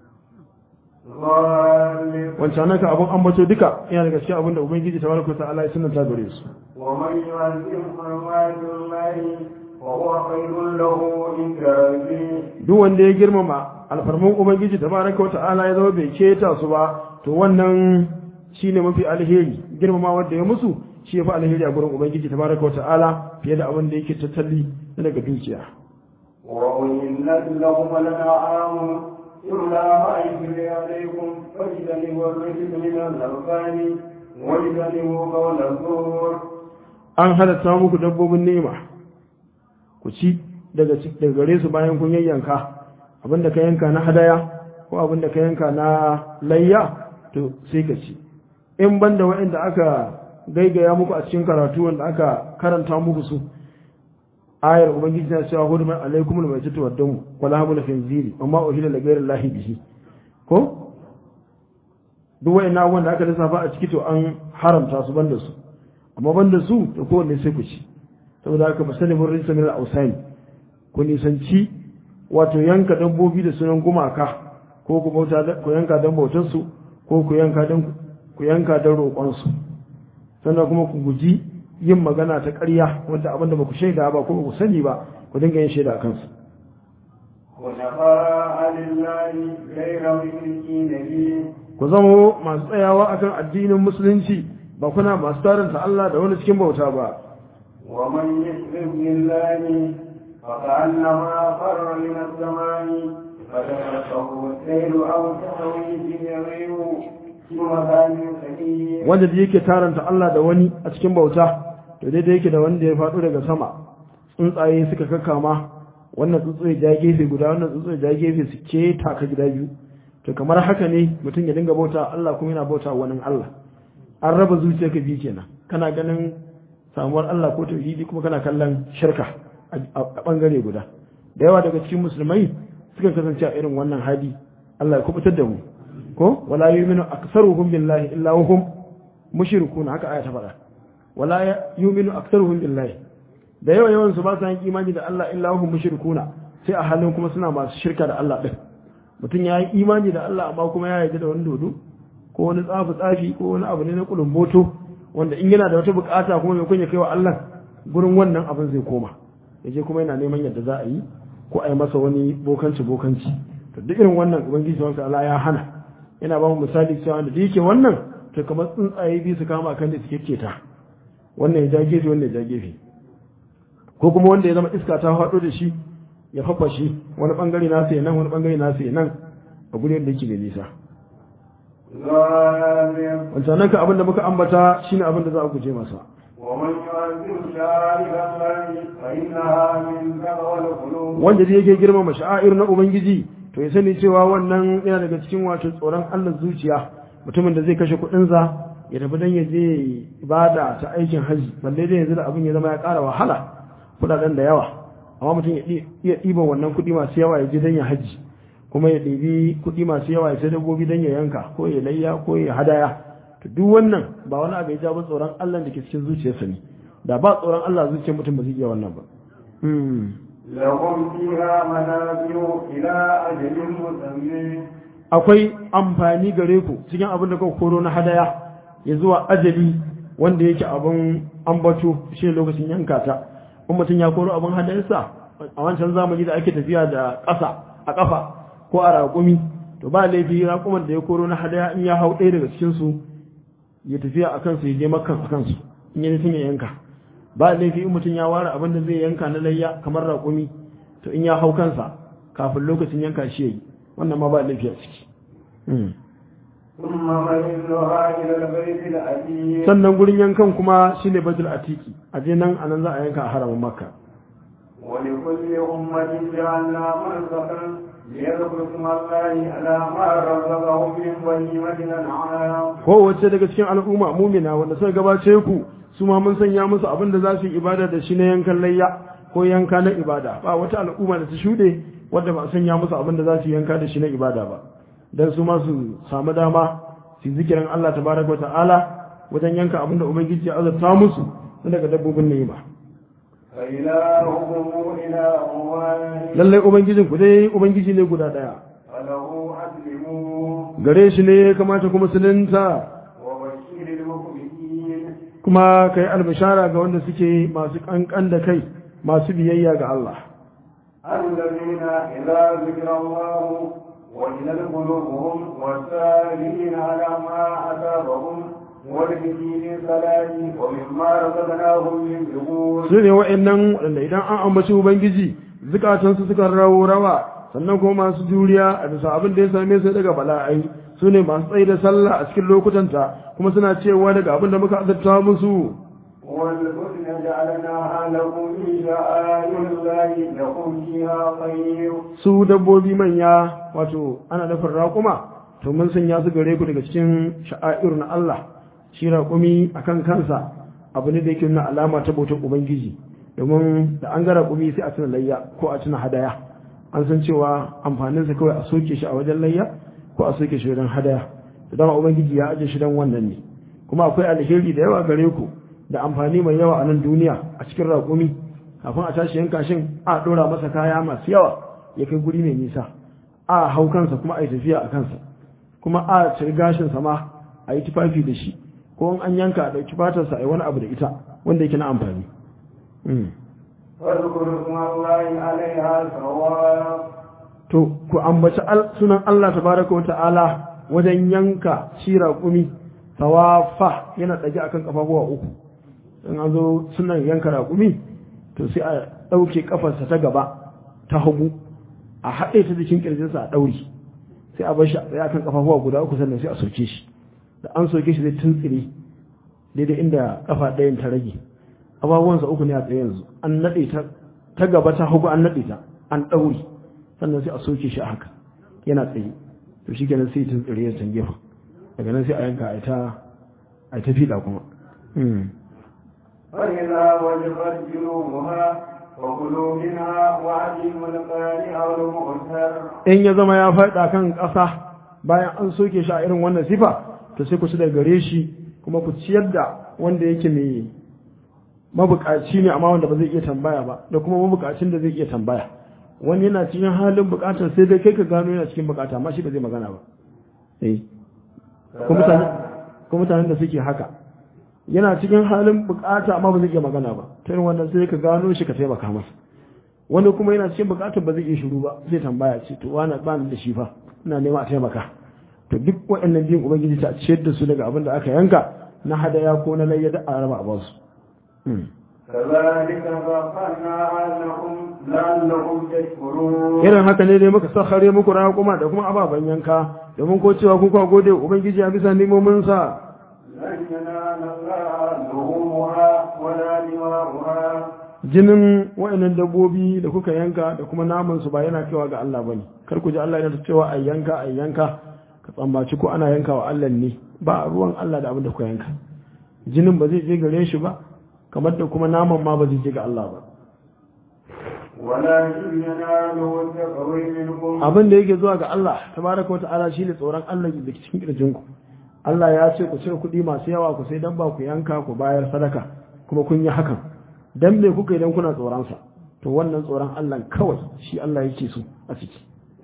wancan naka abun ambato duka yana daga cikin abin da ubangiji tabaraka ta'ala ya sunnata gare su wa man yu'azzim hurmatullahi wa huwa khairun lahu inda rabbih duk wanda ya girmama alfarman ubangiji tabaraka ta'ala ya zama bai keta su ba to wannan shine mafi alheri girmama wanda ya musu shi ya fi alheri a gurin ubangiji tabaraka ta'ala fiye da abin da yake tattali daga dukiya wa inna lahum lana'am إلا ما يجري عليكم فاجتنبوا الرجل من الأركان واجتنبوا قول الزور an halatta muku dabbobin ni'ima ku ci daga gare su bayan kun yayyanka abinda ka yanka na hadaya ko abin da ka yanka na layya to sai ka ci in banda waɗanda aka gaigaya muku a cikin karatu wanda aka karanta muku su ayar ubangiji na cewa huduman alaikumul maitatu waddamu wala hamul khinziri amma uhilla li ghayri llahi bihi ko duk wayannan wanda aka lissafa a ciki to an haramta su banda su amma banda su to kowanne sai ku ci saboda haka ba sani mun rinsa min al-ausani ku nisanci wato yanka dabbobi da sunan gumaka ko ku bauta ku yanka dan bautar su ko ku yanka dan roƙon su sannan kuma ku guji yin magana ta ƙarya wanda abinda ba ku shaida ba ko ba ku sani ba ku dinga yin shaida kansu ku zama masu tsayawa akan addinin musulunci ba kuna masu taranta Allah da wani cikin bauta ba wa man yushrik billahi فكأنما خر من السماء فتخطفه السيل أو تهوي به الريح في مكان سحيق. wanda da yake taranta Allah da wani a cikin bauta to daidai yake da wanda ya faɗo daga sama tsuntsaye suka kakkama wannan tsuntsaye ja gefe guda wannan tsuntsaye ja gefe su ke taka gida biyu to kamar haka ne mutum ya dinga bauta Allah kuma yana bauta wani Allah an raba zuciyarka biyu kenan kana ganin samuwar Allah ko tauhidi kuma kana kallon shirka a bangare guda da yawa daga cikin musulmai suka kasance a irin wannan hali Allah ya kubutar da mu ko wala yu'minu aktsaruhum billahi illa hum mushrikun haka aya ta faɗa wala yu'minu aktsaruhum billahi da yawan su ba su yin imani da Allah illa hum mushrikuna sai a halin kuma suna masu shirka da Allah din mutum ya yi imani da Allah amma kuma ya yarda da wani dodo ko wani tsafi ko wani abu ne na kulumboto wanda in yana da wata bukata kuma mai kunya kaiwa Allah gurin wannan abin zai koma yaje kuma yana neman yadda za a yi ko a yi masa wani bokanci to duk irin wannan ubangiji subhanahu Allah ya hana yana ba mu misali cewa da yake wannan to kamar tsuntsaye biyu su kama kan da suke keta wannan ya ja gefe wannan ya ja gefe ko kuma wanda ya zama iska ta faɗo da shi ya fafa shi wani bangare nasa ya nan wani bangare nasa ya nan a gurin da yake mai nisa wancan nan ka abin da muka ambata shine abin da za a guje masa wanda da yake girmama sha'air na ubangiji to ya sani cewa wannan yana daga cikin wato tsoron Allah zuciya mutumin da zai kashe kuɗinsa ya tafi dan ya je ibada ta aikin haji balle dai yanzu da abin ya zama ya ƙara wahala kuɗaɗen da yawa amma mutum ya iya ɗiban wannan kuɗi masu yawa ya je dan ya haji kuma ya ɗibi kuɗi masu yawa ya sai dabbobi dan ya yanka ko ya layya ko ya hadaya to duk wannan ba wani abu ya ja ba tsoron Allah da ke cikin zuciyarsa ne da ba tsoron Allah zuciyar mutum ba zai iya wannan ba lahum fiha manafi'u ila ajalin musammi akwai amfani gare ku cikin abin da kuka koro na hadaya ya zuwa ajali wanda yake abin ambato shi lokacin yanka ta in mutum ya koro abin hadayarsa a wancan zamani da ake tafiya da ƙasa a ƙafa ko a raƙumi to ba laifi raƙuman da ya koro na hadaya in ya hau ɗaya daga cikin su ya tafiya a kansu ya je makkan a kansu in ya ya yanka ba laifi in mutum ya ware abin da zai yanka na layya kamar raƙumi to in ya hau kansa kafin lokacin yanka shi yayi wannan ma ba laifi a ciki sannan gurin yankan kuma shine baitul atiki a je nan anan za a yanka a haramin makka ولكل أمة جعلنا منسكا ليذكروا اسم الله على ما رزقهم من بهيمة الأنعام. kowace daga cikin al'umma mumina wanda suka gabace ku su ma mun sanya musu abin da za su yi ibada da shi na yankan layya ko yanka na ibada ba wata al'umma da ta shuɗe wadda ba sanya musu abin da za su yanka da shi na ibada ba dan su ma su samu dama su zikirin Allah tabaraka ta'ala wajen yanka abin da ubangiji ya azurta musu daga dabbobin ni'ima lallai ubangijin ku dai ubangiji ne guda daya gare shi ne kamata kuma musulunta kuma kai albishara ga wanda suke masu kankan da kai masu biyayya ga Allah allazina idza zikra Allah wa ila qulubuhum wasabirina ala ma asabahum su ne wa'annan waɗanda idan an ambaci ubangiji zukatansu suka rawa sannan kuma masu juriya a bisa abin da ya same su daga bala'ai su ne masu tsaye da sallah a cikin lokutanta kuma suna cewa daga abin da muka azabta musu والبدن جعلناها لكم من شعائر الله لكم فيها خير. su dabbobi manya wato ana nufin raƙuma to mun sanya su gare ku daga cikin sha'air na Allah. Shi raƙumi akan kansa abu ne da yake nuna alama ta bautar ubangiji, domin da an ga raƙumi sai a tuna layya ko a tuna hadaya. An san cewa amfaninsa kawai a soke shi a wajen layya ko a soke shi wajen hadaya, da dama ubangiji ya aje shi dan wannan ne. Kuma akwai alheri da yawa gare ku da amfani mai yawa a nan duniya a cikin raƙumi. Kafin a tashi yanka shin a ɗora masa kaya masu yawa ya kai guri mai nisa, a hau kansa kuma a yi tafiya a kansa, kuma a ciri gashinsa ma a yi tufafi da shi, ko in an yanka a ɗauki fatarsa a yi wani abu da ita wanda yake na amfani. To ku ambaci sunan Allah tabaraka wa ta'ala wajen yanka shi raƙumi. Sawafa yana ɗage akan ƙafafuwa uku. In an zo sunan yanka raƙumi to sai a ɗauke ƙafarsa ta gaba ta hagu a haɗe ta jikin ƙirjinsa a ɗauri, sai a bar shi a tsaye akan ƙafafuwa guda uku, sannan sai a soke shi. Da an soke shi zai tuntsire daidai inda ƙafa ɗayan ta rage. Ababuwansa uku ne a tsaye yanzu, an naɗe ta gaba ta hagu, an naɗe ta an ɗauri, sannan sai a soke shi a haka yana tsaye. To shi kenan sai tuntsire ya can gefen, daga nan sai a yanka a ta fiɗa kuma. فإذا وجبت جنوبها وكلوا منها وأطعموا القانع والمعتر. In ya zama ya faɗa kan ƙasa bayan an soke shi a irin wannan sifa, to sai ku ci daga gare shi, kuma ku ciyar da wanda yake mai mabukaci ne amma wanda ba zai iya tambaya ba, da kuma mabukacin da zai iya tambaya. Wani yana cikin halin bukatar sai dai kai ka gano yana cikin bukata, amma shi ba zai magana ba. Ko mutanen da suke haka, yana cikin halin bukata amma ba zai iya magana ba, ta irin wannan sai ka gano shi ka taimaka masa. Wani kuma yana cikin bukatar ba zai iya shiru ba, zai tambaya ce to wani ba ni da shi fa, ina nema a taimaka. To duk waɗannan biyun ubangiji ta ciyar da su daga abin da aka yanka na hadaya ko na layya da a raba a basu. Irin haka ne dai muka sakhare muku raƙuma da kuma ababen yanka, domin ko cewa kun kwa gode ubangiji a bisa nemomin sa. Jinin waɗannan dabbobi da kuka yanka da kuma naman su ba yana kaiwa ga Allah bane. Kar ku ji Allah yana cewa ai yanka ka tsammaci ko ana yanka wa Allah ne, ba ruwan Allah da abin da kuka yanka. Jinin ba zai je gare shi ba, kamar da kuma naman ma ba zai je ga Allah ba. Abin da yake zuwa ga Allah tabaraka wata'ala shine tsoron Allah da cikin kirjinku. Allah ya ce ku cire kuɗi masu yawa ku sai dabba ku yanka ku bayar sadaka, kuma kun yi hakan dan me kuka idan kuna tsoron sa? To wannan tsoron Allah kawai shi Allah yake so a ciki.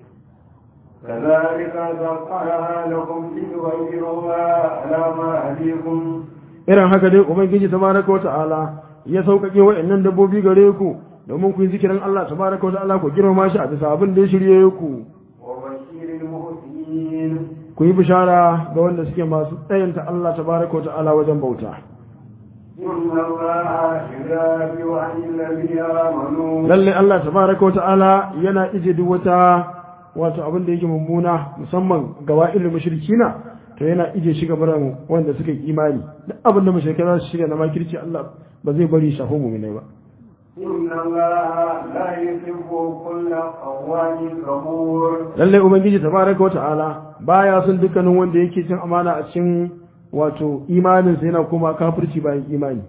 Irin haka dai ubangiji tabaraka wata'ala ya sauƙaƙe wa'annan dabbobi gare ku domin ku yi zikirin Allah tabaraka wata'ala ku girmama shi a bisa abin da ya shirye ku. Ku yi bishara ga wanda suke masu tsayanta Allah tabaraka wata'ala wajen bauta. Lalle Allah tabaraka wata'ala yana ije duk wata wato abin da yake mummuna, musamman ga wa'ilul mushrikina, to yana ije shi gaban wanda suka yi imani. Duk abin da mushrikai za su shirya na makirci Allah ba zai bari shafo mu'minai ba. Lalle ubangiji tabaraka wata'ala baya son dukkanin wanda yake cin amana a cikin wato imanin sa yana kuma kafirci bayan imani.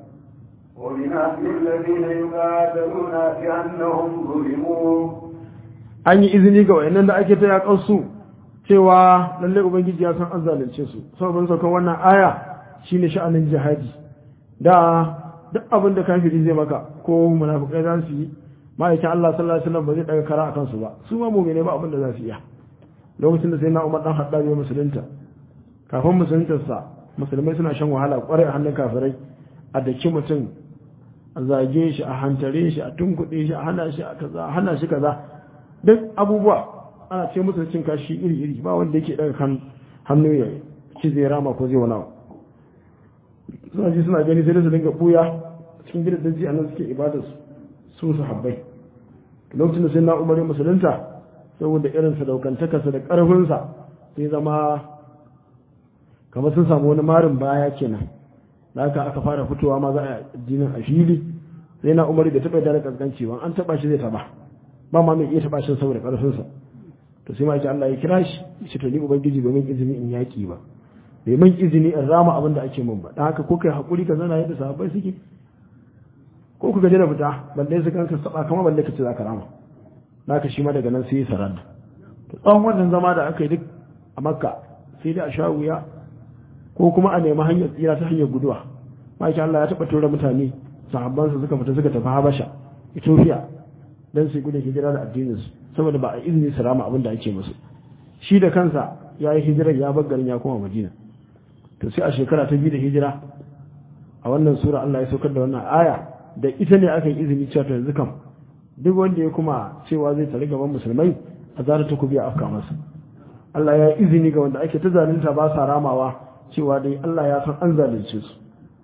An yi izini ga wayannan da ake ta yaƙar su cewa lalle ubangiji ya san an zalunce su. Sabon saukan wannan aya shine sha'anin jihadi. Da duk abin da kafiri zai maka ko munafikai za su yi, ma'aikin Allah sallallahu alaihi wasallam ba zai daga kara akan su ba. Su ma mu'mine ba abin da za su iya. Lokacin da sai na Umar dan Haddad ya musulunta, kafin musuluntarsa musulmai suna shan wahala kwarai a hannun kafirai, a daki mutum, a zage shi, a hantare shi, a tunkuɗe shi, a hana shi kaza, duk abubuwa ana ce musu cin kashi iri-iri, ba wanda yake daga hannu ya ci zai rama ko zai wani abu. Suna ji suna gani sai da su dinga buya cikin gidan daji a nan suke ibadar su habbai. Lokacin da sai na Umar musulunta, saboda irin sadaukantakarsa da ƙarfinsa sai zama kamar sun samu wani marin baya kenan da haka aka fara fitowa ma za a addinin a fili sai na Umar da taɓa da kaskanci ba an taɓa shi zai taɓa ba ma mai iya taɓa shi saboda ƙarfinsa to sai ma yake Allah ya kira shi shi to ni ubangiji bai min izini in yaƙi ba bai min izini in rama abin da ake min ba dan haka ko kai hakuri ka zana yadda sahabbai suke ko ku gaje da fita balle su kanka saba kamar balle ka ce za ka rama naka shi ma daga nan sai ya saranda to tsawon wannan zama da aka yi duk a Makka sai dai a sha wuya ko kuma a nemi hanyar tsira ta hanyar guduwa ma'aikin Allah ya taɓa tura mutane sahabbansa suka fita suka tafi Habasha Ethiopia dan su gudun hijira da addininsu saboda ba a izini su rama abin da ake musu shi da kansa ya yi hijirar ya bar garin ya koma Madina to sai a shekara ta 2 da hijira a wannan sura Allah ya saukar da wannan aya da ita ne aka yi izini cewa to yanzu kam duk wanda ya kuma cewa zai tare gaban musulmai a zara ta kubiya afka masa Allah ya yi izini ga wanda ake ta zalunta ba sa ramawa cewa dai Allah ya san an zalunce su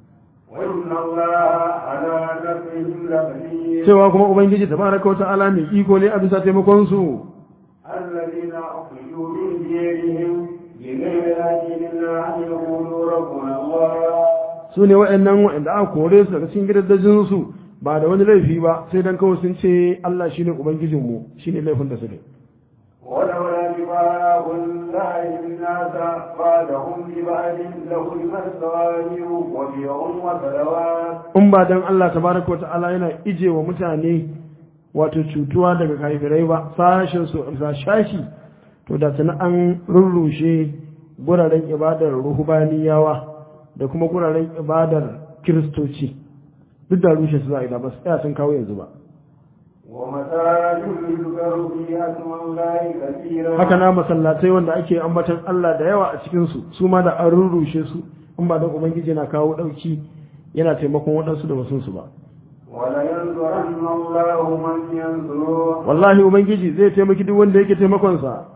cewa kuma ubangiji tabaraka wa ta'ala mai iko ne a bisa taimakon su الذين أخرجوا من ديارهم بغير أجل الله يقولوا ربنا الله su ne wa'annan wa'anda aka kore su daga cikin gidajen su ba da wani laifi ba sai dan kawai sun ce Allah shine ubangijinmu shine laifin da suke ولولا دفاع الله الناس بعدهم ببعد لهم الصوامع وبيع وصلوات in ba dan Allah tabaraka wa ta'ala yana ije wa mutane wato cutuwa daga kafirai ba sashin su shashi to da tana an rurrushe guraren ibadar ruhubaniyawa da kuma guraren ibadar kiristoci duk da rushe su za a yi da ba tsaya sun kawo yanzu ba haka na masallatai wanda ake ambatan Allah da yawa a cikinsu su ma da an rurrushe su in ba don ubangiji na kawo ɗauki yana taimakon waɗansu da wasunsu ba wallahi ubangiji zai taimaki duk wanda yake taimakonsa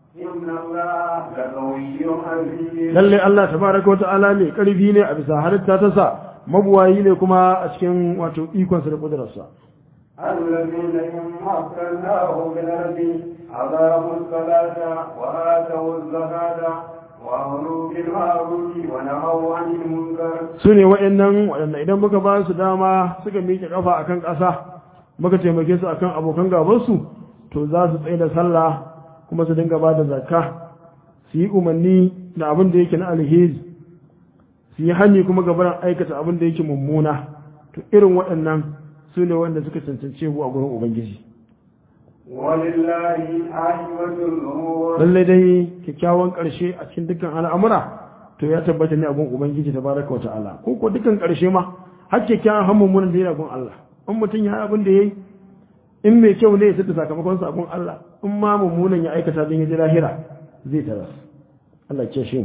lalle Allah tabaraka wa ta'ala ne karfi ne a bisa halitta ta sa mabuwayi ne kuma a cikin wato ikonsa da kudurarsa الذين إن مكناهم في الأرض أقاموا الصلاة وآتوا الزكاة وأمروا بالمعروف ونهوا عن المنكر sune wa'annan waɗanda idan muka ba su dama suka miƙe kafa akan ƙasa muka taimake su akan abokan gabansu to za su tsaye da sallah kuma su dinga ba da zakka su yi umarni da abin da yake na alheri su yi hani kuma gaban aikata abin da yake mummuna to irin waɗannan su ne wanda suka cancance mu a gurin ubangiji lallai dai kyakkyawan ƙarshe a cikin dukkan al'amura to ya tabbata ne a gurin ubangiji tabaraka wa ta'ala ko ko dukkan ƙarshe ma har kyakkyawan hammun da yana gurin Allah in mutum ya abin da yayi in mai kyau ne ya tada sakamakon sa gurin Allah in ma mummunan ya aikata don ya ji lahira zai taras Allah ya ce shi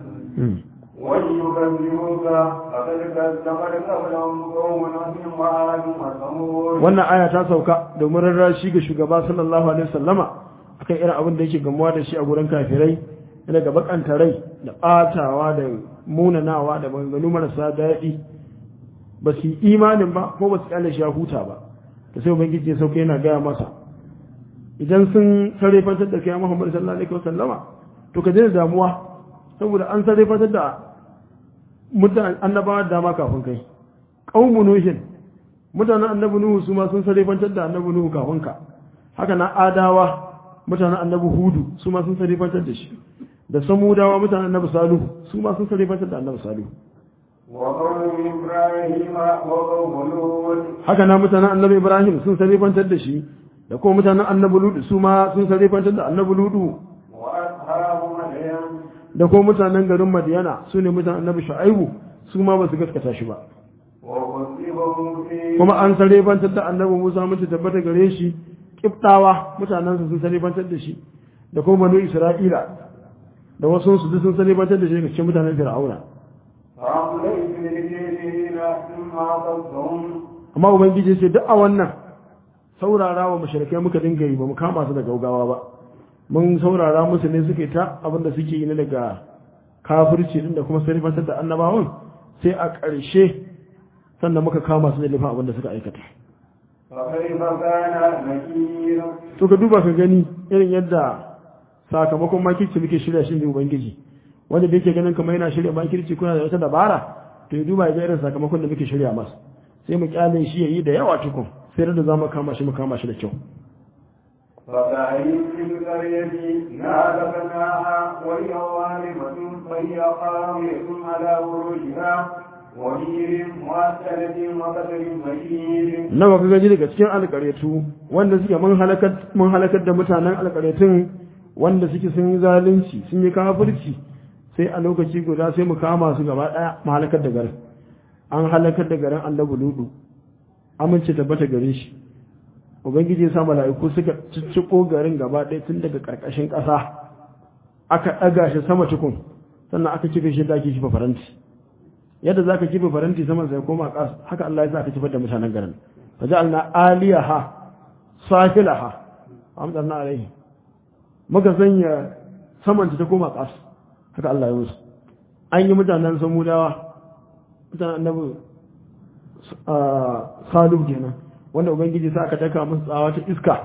wannan aya ta sauka domin rarrashi ga shugaba sallallahu alaihi wasallama akan irin abin da yake gamuwa da shi a gurin kafirai daga bakanta rai da batawa da munanawa da maganganu marasa daɗi ba su yi imanin ba ko ba su kyale shi ya huta ba da sai ubangiji ya sauka yana gaya masa idan sun sarrafantar da kai Muhammad sallallahu alaihi wasallama to ka daina damuwa saboda an sarrafantar da mutanen annabawa da dama kafin kai qaumu nuhin mutanen annabi nuhu su ma sun sarrafantar da annabi nuhu kafin ka haka na adawa mutanen annabi hudu su ma sun sarrafantar da shi da samudawa mutanen annabi salihu su ma sun sarrafantar da annabi salihu haka na mutanen annabi ibrahim sun sarrafantar da shi da kuma mutanen annabi ludu su ma sun sarrafantar da annabi ludu da kuma mutanen garin madiyana su ne mutanen annabi shu'aibu su ma ba su gaskata shi ba kuma an sarrafantar da annabi musa mutu tabbata gare shi kiftawa mutanensa sun sarrafantar da shi da kuma banu isra'ila da wasu su sun sarrafantar da shi ga cikin mutanen fir'auna amma ubangiji ce duk a wannan saurara wa mushrikai muka dinga yi ba mu kama su da gaugawa ba mun saurara musu ne suke ta abinda suke yi ne daga kafirci din da kuma sarrafantar da annabawan sai a ƙarshe sannan muka kama su da laifin abinda suka aikata to ka duba ka gani irin yadda sakamakon makirci muke shirya shi ne ubangiji wanda da yake ganin kamar yana shirya makirci kuna da wata dabara to ya duba ga irin sakamakon da muke shirya masa sai mu kyale shi yayi da yawa tukun sai da zamu kama shi mu kama shi da kyau فكأين من قرية نادبناها وهي ظالمة فهي خاوية على عروشها وهير مؤثرة وقدر مهين. nawa kaga ji daga cikin alƙaryatu wanda suke mun halakar da mutanen alƙaryatun wanda suke sun yi zalunci sun yi kafirci sai a lokaci guda sai mu kama su gaba daya mu halakar da garin an halakar da garin Annabi Ludu amince tabbata gare shi ubangiji ya sa mala'iku suka cicciko garin gaba ɗaya tun daga ƙarƙashin ƙasa aka ɗaga shi sama tukun sannan aka kife shi da ake kifa faranti yadda za ka kife faranti saman sai koma ƙasa haka Allah ya sa aka kifar da mutanen garin fa ja'alna aliyaha safilaha amdarna alaihi muka sanya saman ta koma ƙasa haka Allah ya musu an yi mutanen samudawa mutanen annabi Salihu kenan wanda ubangiji sa aka daka musu tsawa ta iska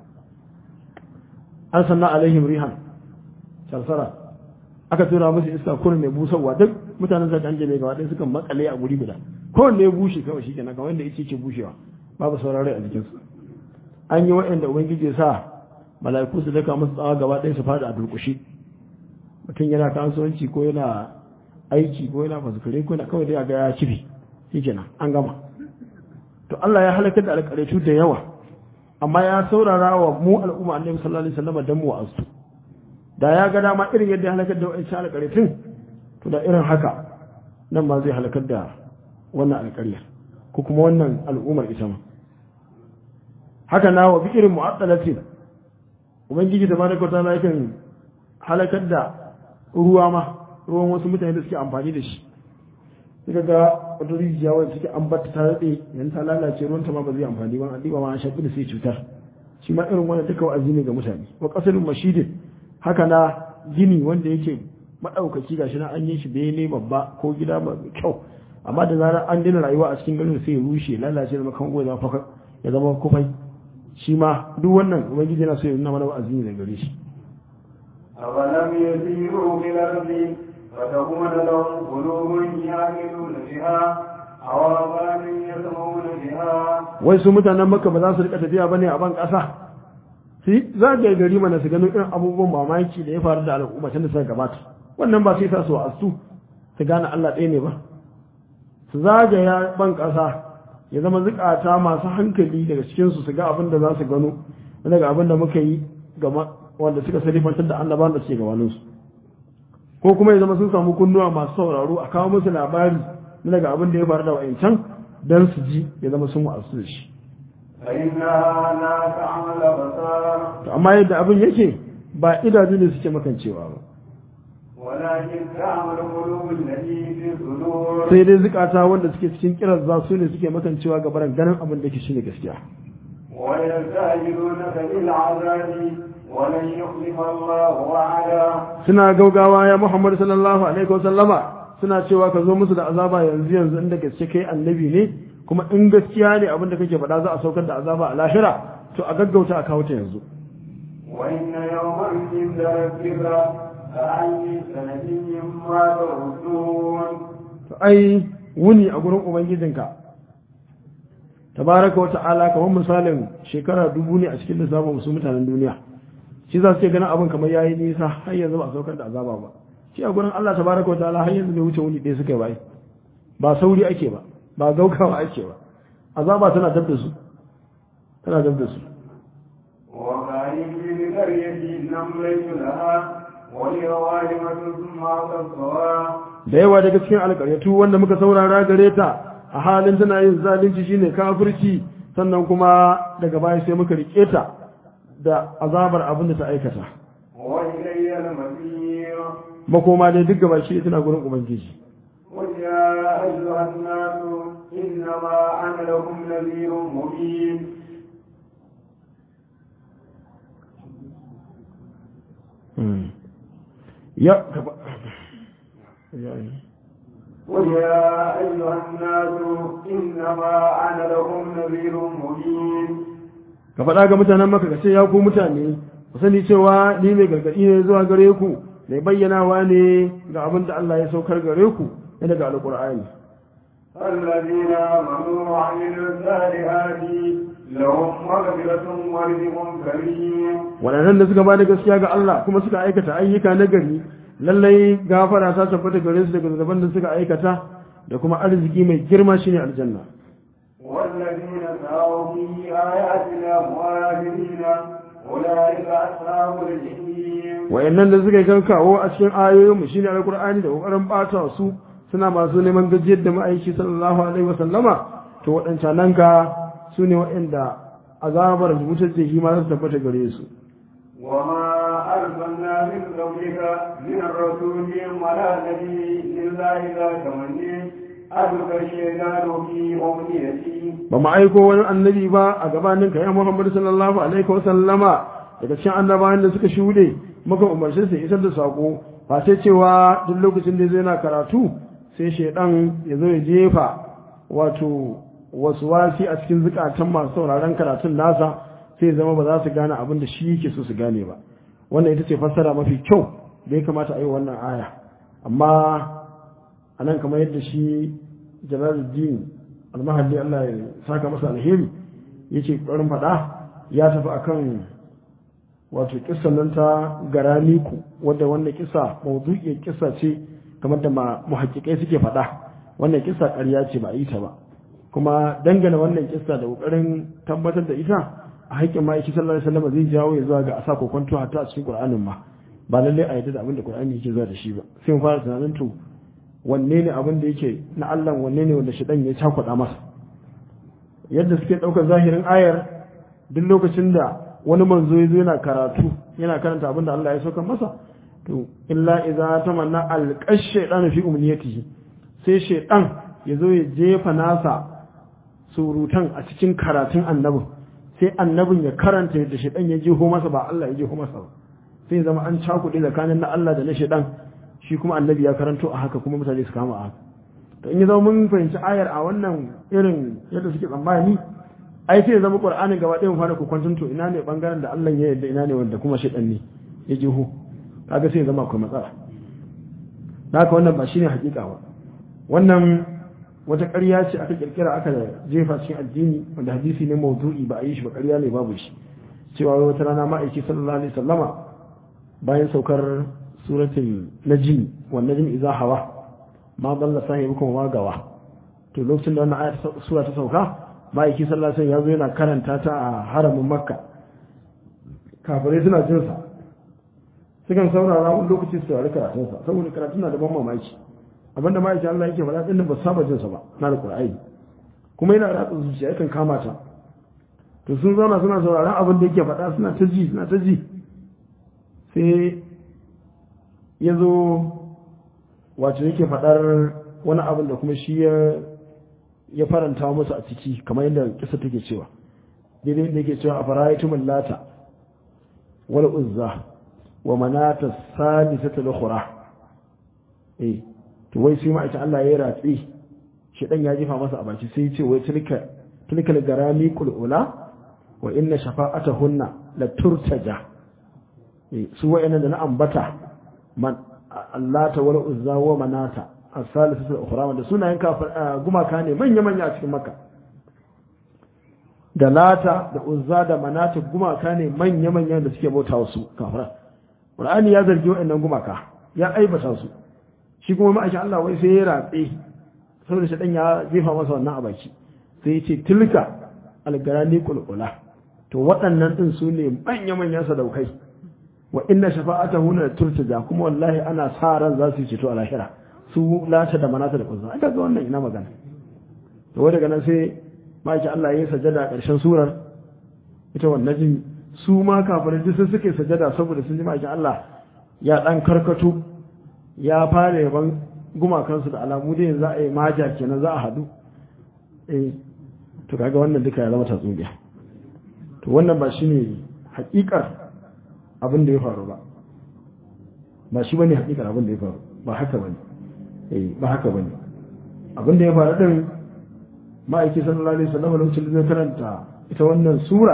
an sanna alaihim rihan sarsara aka tura musu iska kurin mai busarwa duk mutanen zaka anje mai gaba ɗaya suka makale a guri guda kowanne ya bushe kawai shi kenan kawai wanda yake ke bushewa babu saurare a jikinsu an yi waɗanda ubangiji sa mala'iku su daka musu tsawa gaba ɗaya su fada a durƙushi mutum yana kasuwanci ko yana aiki ko yana fasikare ko yana kawai dai a ga ya kifi shi kenan an gama to Allah ya halakar da alƙaratu da yawa amma ya saurara wa mu al'umma annabi sallallahu alaihi wasallam dan mu asu da ya ga dama irin yadda ya halakar da wa'ancan alƙaratun to da irin haka nan ma zai halakar da wannan alƙarya ko kuma wannan al'ummar ita ma haka na wa bi irin mu'addalatin ubangiji tabaraka wa ta'ala yakan halakar da ruwa ma ruwan wasu mutane da suke amfani da shi suka ga wata rijiya wadda suke ambata ta daɗe yanzu ta lalace ruwan ta ma ba zai amfani ba an ɗiba ma an shaƙi da sai cutar shi ma irin wannan duka wa'azi ne ga mutane wa ƙasarin mashidin haka na gini wanda yake maɗaukaki gashi na an yi shi bene babba ko gida mai kyau amma da zarar an dina rayuwa a cikin garin sai ya rushe lalace da makan ya zama kufai shi ma duk wannan ubangiji yana so ya nuna mana wa'azi ne daga gare shi أولم يسيروا في الأرض فتكون لهم قلوب يعقلون بها أو آذان يسمعون بها. wai su mutanen Makka ba za su rika tafiya bane a ban ƙasa sai za ga gari mana su gano irin abubuwan mamaki da ya faru da al'ummatan da suka gabata wannan ba sai sa su wa'azu su gane Allah ɗaya ne ba su zagaya ban ƙasa ya zama zukata masu hankali daga cikin su ga abin da za su gano daga abin da muka yi ga wanda suka sarifantar da annabawan da suke gabaninsu ko kuma ya zama sun samu kunnuwa masu sauraro a kawo musu labari daga abin da ya faru da wa'incan don su ji ya zama sun wa'azu da shi to amma yadda abin yake ba idanu ne suke makancewa ba sai dai zukata wanda suke cikin kiran za su ne suke makancewa ga baran ganin abin da ke shine gaskiya ولن يخلف الله وعدا. suna gaugawa ya Muhammad sallallahu alaihi wasallama suna cewa ka zo musu da azaba yanzu inda gaske kai annabi ne kuma in gaskiya ne abinda kake faɗa za a saukar da azaba a lahira to a gaggauta a kawo ta yanzu wa inna yawman inda rabbika ka'ayyi sanatin mimma ta'udun. to ai wuni a gurin ubangijinka tabaraka wa ta'ala kamar misalin shekara 1000 ne a cikin lissafin su mutanen duniya shi za su ce ganin abin kamar yayi nisa har yanzu ba a saukar da azaba ba shi a gurin Allah tabaraka wataala har yanzu bai wuce wuni ɗaya suka yi ba sauri ake ba ba gaugawa ake ba azaba tana dab da su wa qarin min qaryati namlaytu laha wa hiya walimatun thumma taswa. da yawa daga cikin alƙaryatu wanda muka saurara gare ta a halin tana yin zalunci shine kafirci sannan kuma daga baya sai muka rike ta da azabar abin da ta aikata makoma dai duk gaba shi tana gurin ubangiji ya ويا أيها الناس إنما أنا لكم نذير مبين. ka faɗa ga mutanen maka ka ce ya ku mutane ku sani cewa ni mai gargaɗi ne zuwa gare ku mai bayyanawa ne ga abin da Allah ya saukar gare ku na daga alƙur'ani الذين آمنوا وعملوا الصالحات لهم مغفرة ورزق كريم. waɗannan da suka bada gaskiya ga Allah kuma suka aikata ayyuka na gari lallai gafara ta tabbata gare su daga zaban da suka aikata da kuma arziki mai girma shine aljanna. والذين سعوا في آياتنا مهاجرين أولئك أصحاب الجحيم. wayannan da suka yi kawo a cikin ayoyin mu shine alqur'ani da kokarin bata su suna masu neman gajiyar da ma'aiki sallallahu alaihi wasallama to waɗancan nan ka su ne waɗanda azabar wutar jahima za su tabbata gare su. وما أرسلنا من قبلك من الرسول ولا نبي إلا إذا تمنى ألقى الشيطان في أمنيته. ba mu aiko wani annabi ba a gabanin ka ya Muhammad sallallahu alaihi wasallama daga cikin annabawan da suka shuɗe muka umarce su isar da sako ba sai cewa duk lokacin da zai na karatu sai shaidan ya zo ya jefa wato wasu wasi a cikin zukatan masu sauraron karatun nasa sai zama ba za su gane abin da shi yake so su gane ba. Wannan ita ce fassara mafi kyau da ya kamata a yi wannan aya. Amma a nan kamar yadda shi Jalaluddin Al-Mahalli Allah ya saka masa alheri yake ƙoƙarin faɗa ya tafi akan wato kissan nan ta Garaniku wadda wannan kissa mawdu'iyar kissa ce kamar da muhaqqiqai suke faɗa. Wannan kissa ƙarya ce ba a yi ta ba. Kuma dangane wannan kissa da ƙoƙarin tabbatar da ita a haƙƙin ma'aiki sallallahu alaihi wasallam zai jawo ya zuwa ga asa kokonto hatta a cikin Qur'anin ma ba lalle a yadda da abin da Qur'ani yake zuwa da shi ba sai mu fara tunanin to wanne ne abin da yake na Allah wanne ne wanda shedan ya cakuɗa masa yadda suke ɗaukar zahirin ayar duk lokacin da wani manzo ya zo yana karatu yana karanta abin da Allah ya saukar masa to illa idza tamanna alqash shaytanu fi umniyatihi sai shedan ya zo ya jefa nasa surutan a cikin karatun annabin sai annabin ya karanta yadda shaidan ya jiho masa ba Allah ya jiho masa ba sai zama an cakuɗe tsakanin na Allah da na shaidan shi kuma annabi ya karanto a haka kuma mutane su kama a haka to in ya zama mun fahimci ayar a wannan irin yadda suke tsammani ai sai ya zama Qur'ani gaba ɗaya mu fara kokwanton to ina ne bangaren da Allah ya yarda ina ne wanda kuma shaidan ne ya jiho kaga sai ya zama akwai matsala haka wannan ba shine hakika ba wannan wata ƙarya ce aka kirkira aka jefa cikin addini wanda hadisi ne mawdu'i ba a yi shi ba ƙarya ne babu shi cewa wata rana ma'aiki sallallahu alaihi wasallama bayan saukar suratul najm wan najm idza hawa ma dalla sahibukum wa gawa to lokacin da wannan ayat sura ta sauka ma'aiki sallallahu alaihi wasallam ya zo yana karanta ta a haramin makka kafirai suna jin sa sukan saurara wani lokaci su saurari karatun sa saboda karatun na da ban mamaki abinda ma'aikin Allah yake faɗa ɗin ba saba jinsa ba na da Qur'ani kuma yana ratsa zuciya yakan kama ta to sun zauna suna sauraron abin da yake faɗa suna ta ji sai ya zo wato yake faɗar wani abin da kuma shi ya faranta musu a ciki kamar yadda kisa take cewa daidai da yake cewa a fara'aitumul lata wal uzza wa manata salisata al-ukhra to wai sai ma'aikin Allah ya ratsi shi dan ya jefa masa a baki sai ya ce wai tilkal garami qulula wa inna shafa'atahunna la turtaja su wa'annan da na ambata man Allah ta wala uzza wa manata as-salisatu al-ukhra wanda sunayen gumaka ne manya manya a cikin Makka da lata da uzza da manata gumaka ne manya manya da suke bauta wasu kafira Qur'ani ya zargi wa'annan gumaka ya aibata su shi kuma ma'aikin Allah wai sai ya ratse saboda shi dan ya jefa masa wannan a baki sai ya ce tilka algarani qulqula to waɗannan din su ne manya manyan sadaukai wa inna shafa'atahu la turtaja kuma wallahi ana sa ran za su ceto a lahira su lata da manata da uzza aka ga wannan ina magana to wai daga nan sai ma'aikin Allah ya sajada a ƙarshen surar ita wannan jin su ma kafirai duk sun suke sajada saboda sun ji ma'aikin Allah ya dan karkato ya fara yaban gumakansu da alamu da yanzu za a yi maja kenan za a hadu to kaga wannan duka ya zama tatsuniya to wannan ba shine hakikar abin da ya faru ba shi bane hakikar abin da ya faru ba haka bane ba haka bane abin da ya faru din ma'aiki sallallahu alaihi wasallam lokacin da zai karanta ita wannan sura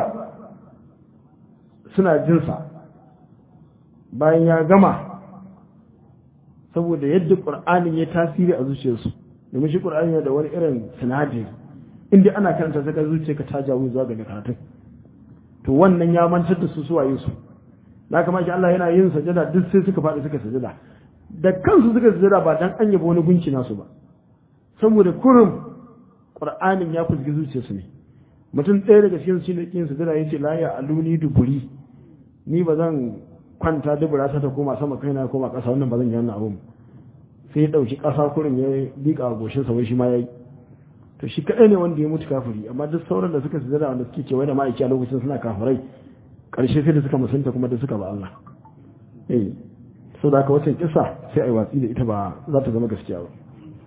suna jinsa bayan ya gama saboda yadda Qur'anin ya tasiri a zuciyarsu domin shi Qur'ani yana da wani irin sinadari inda ana karanta zaka zuciya ka ta jawo zuwa ga karatun to wannan ya mantar da su suwaye su da kamar shi Allah yana yin sajada duk sai suka faɗi suka sajada da kansu suka sajada ba dan an yaba wani gunki nasu ba saboda kurum Qur'anin ya fusgi zuciyarsu ne mutum ɗaya daga cikin su ne kin sajada yace la ya aluni duburi ni ba zan kwanta dubura ta koma sama kaina koma ƙasa wannan ba zan yi wannan abun sai ya dauki ƙasa kurin ya liƙa goshin sa wai shi ma yayi to shi kadai ne wanda ya mutu kafiri amma duk sauran da suka sajada wanda suke kewaye da ma'aiki a lokacin suna kafirai karshe sai da suka musunta kuma da suka ba Allah so da aka wacce kisa sai ai watsi da ita ba za ta zama gaskiya ba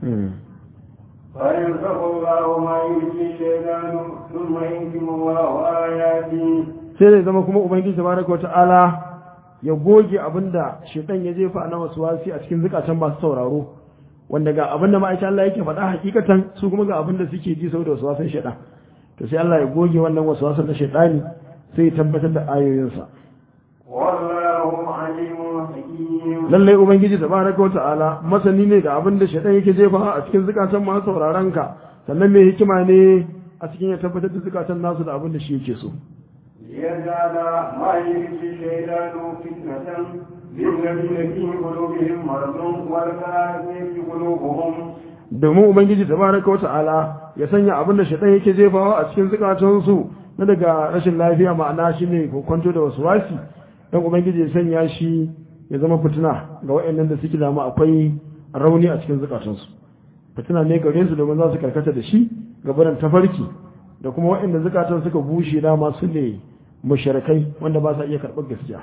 sai da zama kuma ubangiji tabaraka wata'ala ya goge abinda shaitan ya jefa na wasi a cikin zukatan masu sauraro wanda ga abinda ma'aikata Allah yake faɗa hakikatan su kuma ga abinda suke ji saboda waswasan shaitan to sai Allah ya goge wannan waswasan na shaitani sai ya tabbatar da ayoyinsa wallahu alimun hakim lallai ubangiji tabaraka wa ta'ala masani ne da abinda shaitan yake jefa a cikin zukatan masu sauraron ka sannan mai hikima ne a cikin ya tabbatar da zukatan nasu da abinda shi yake so يزال ما يلقي الشيطان فتنة للذين في قلوبهم مرض والكافرين في قلوبهم domin ubangiji tabaraka wata'ala ya sanya abin da shaitan yake jefawa a cikin zukatansu na daga rashin lafiya ma'ana shine kwanto da waswasi dan ubangiji ya sanya shi ya zama fitina ga wayannan da suke da mu akwai rauni a cikin zukatansu fitina ne gare su domin za su karkata da shi ga barin tafarki da kuma wayanda zukatan suka bushe da masu ne mushrikai wanda ba sa iya karɓar gaskiya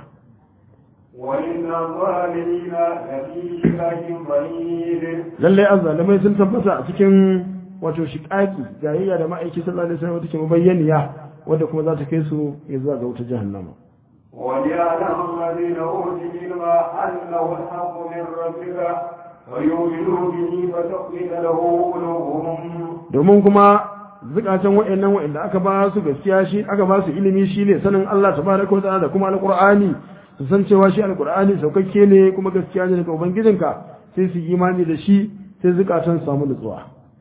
وإن الظالمين لفي شقاق بعيد lallai azzalimai sun tabbata a cikin wato shiqaqi jayayya da ma'aiki sallallahu alaihi wasallam take mubayyaniya wanda kuma za ta kai su ya zuwa ga wutar jahannama وليعلم الذين أوتوا العلم أنه الحق من ربك ويؤمنوا به فتخبت له قلوبهم domin kuma zukatan wa'annan wa'anda aka ba su gaskiya shi aka ba su ilimi shine sanin Allah tabaraka wa ta'ala da kuma alqur'ani su san cewa shi alqur'ani saukakke ne kuma gaskiya ne daga ubangijinka sai su imani da shi sai zukatan samu nutsuwa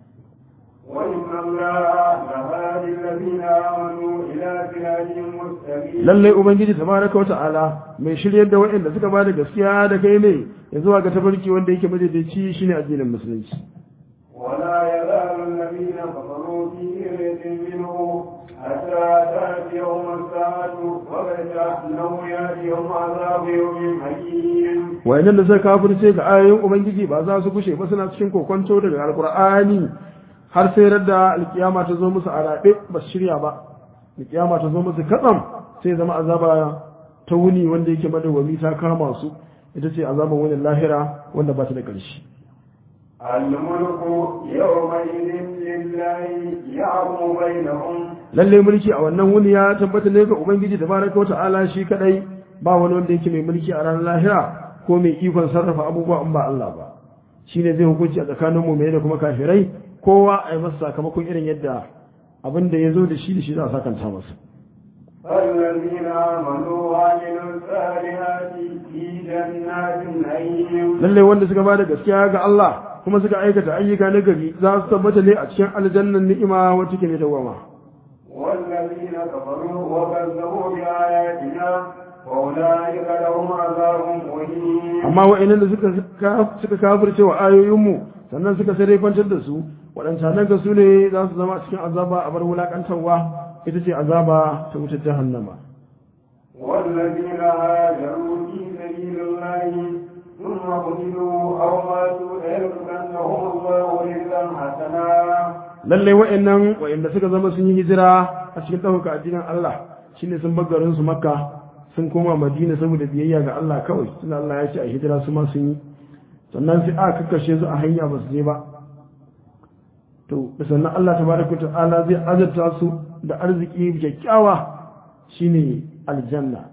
وإن الله لهادي الذين آمنوا إلى صراط مستقيم lalle ubangiji tabaraka wa ta'ala mai shiryar da wa'anda suka ba da gaskiya da kai ne ya zuwa ga tafarki wanda yake madaidaici shine addinin musulunci ولا يزال الذين كفروا في مرية منه حتى تأتيهم الساعة وبشر أنه يأتيهم عذاب يوم حكيم wa'annan da suka kafirce ga ayoyin ubangiji ba za su gushe ba suna cikin kokonto daga alqur'ani har sai radda alkiyama ta zo musu a rabe ba su shirya ba alkiyama ta zo musu katsam sai zama azaba ta wuni wanda yake madawami ta kama su ita ce azaban wani lahira wanda ba ta da ƙarshe الملك يومئذ لله يحكم بينهم lalle mulki a wannan wuni ya tabbata ne ga ubangiji tabaraka wa ta'ala shi kadai ba wani wanda yake mai mulki a ranar lahira ko mai ikon sarrafa abubuwa in ba Allah ba shine zai hukunci a tsakanin mu'mini da kuma kafirai kowa a yi masa sakamakon irin yadda abin da ya zo da shi za a sakanta masa الذين آمنوا وعملوا الصالحات في جنات النعيم lalle wanda suka bada gaskiya ga Allah kuma suka aikata ayyuka na gari za su tabbata ne a cikin aljannan ni'ima wacce ke mai dawama والذين كفروا وكذبوا بآياتنا وأولئك لهم عذاب مهين amma wa'annan da suka kafirce wa ayoyinmu sannan suka sarrafantar da su waɗancan ga su ne za su zama cikin azaba a bar wulakantarwa ita ce azaba ta wutar jahannama والذين هاجروا في سبيل الله ثم قتلوا أو ماتوا ليغفرنهم الله رزقا حسنا lalle wa'anda suka zama sun yi hijira a cikin ɗaukaka addinin Allah shine sun bar garin su Makka sun koma Madina saboda biyayya ga Allah kawai tunda Allah ya ce a hijira su ma sun yi sannan sai aka kakkashe su a hanya ba su je ba to sannan Allah tabaraka ta'ala zai azurta su da arziki kyakkyawa shine aljanna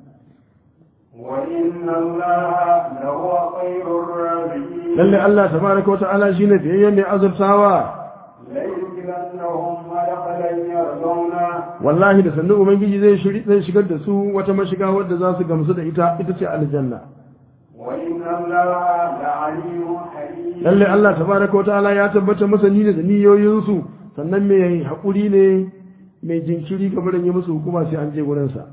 وإن الله لهو خير الرازقين lalle Allah tabaraka ta'ala shine biyayya mai azurtawa ليدخلنهم مدخلا يرضونه wallahi da sannan ubangiji zai shigar da su wata mashiga wadda za su gamsu da ita ce aljanna وإن الله لعليم حليم lalle Allah tabaraka wa ta'ala ya tabbata masa ni da niyoyinsu sannan mai haƙuri ne mai jinkiri ga barin yi musu hukuma sai an je gurin sa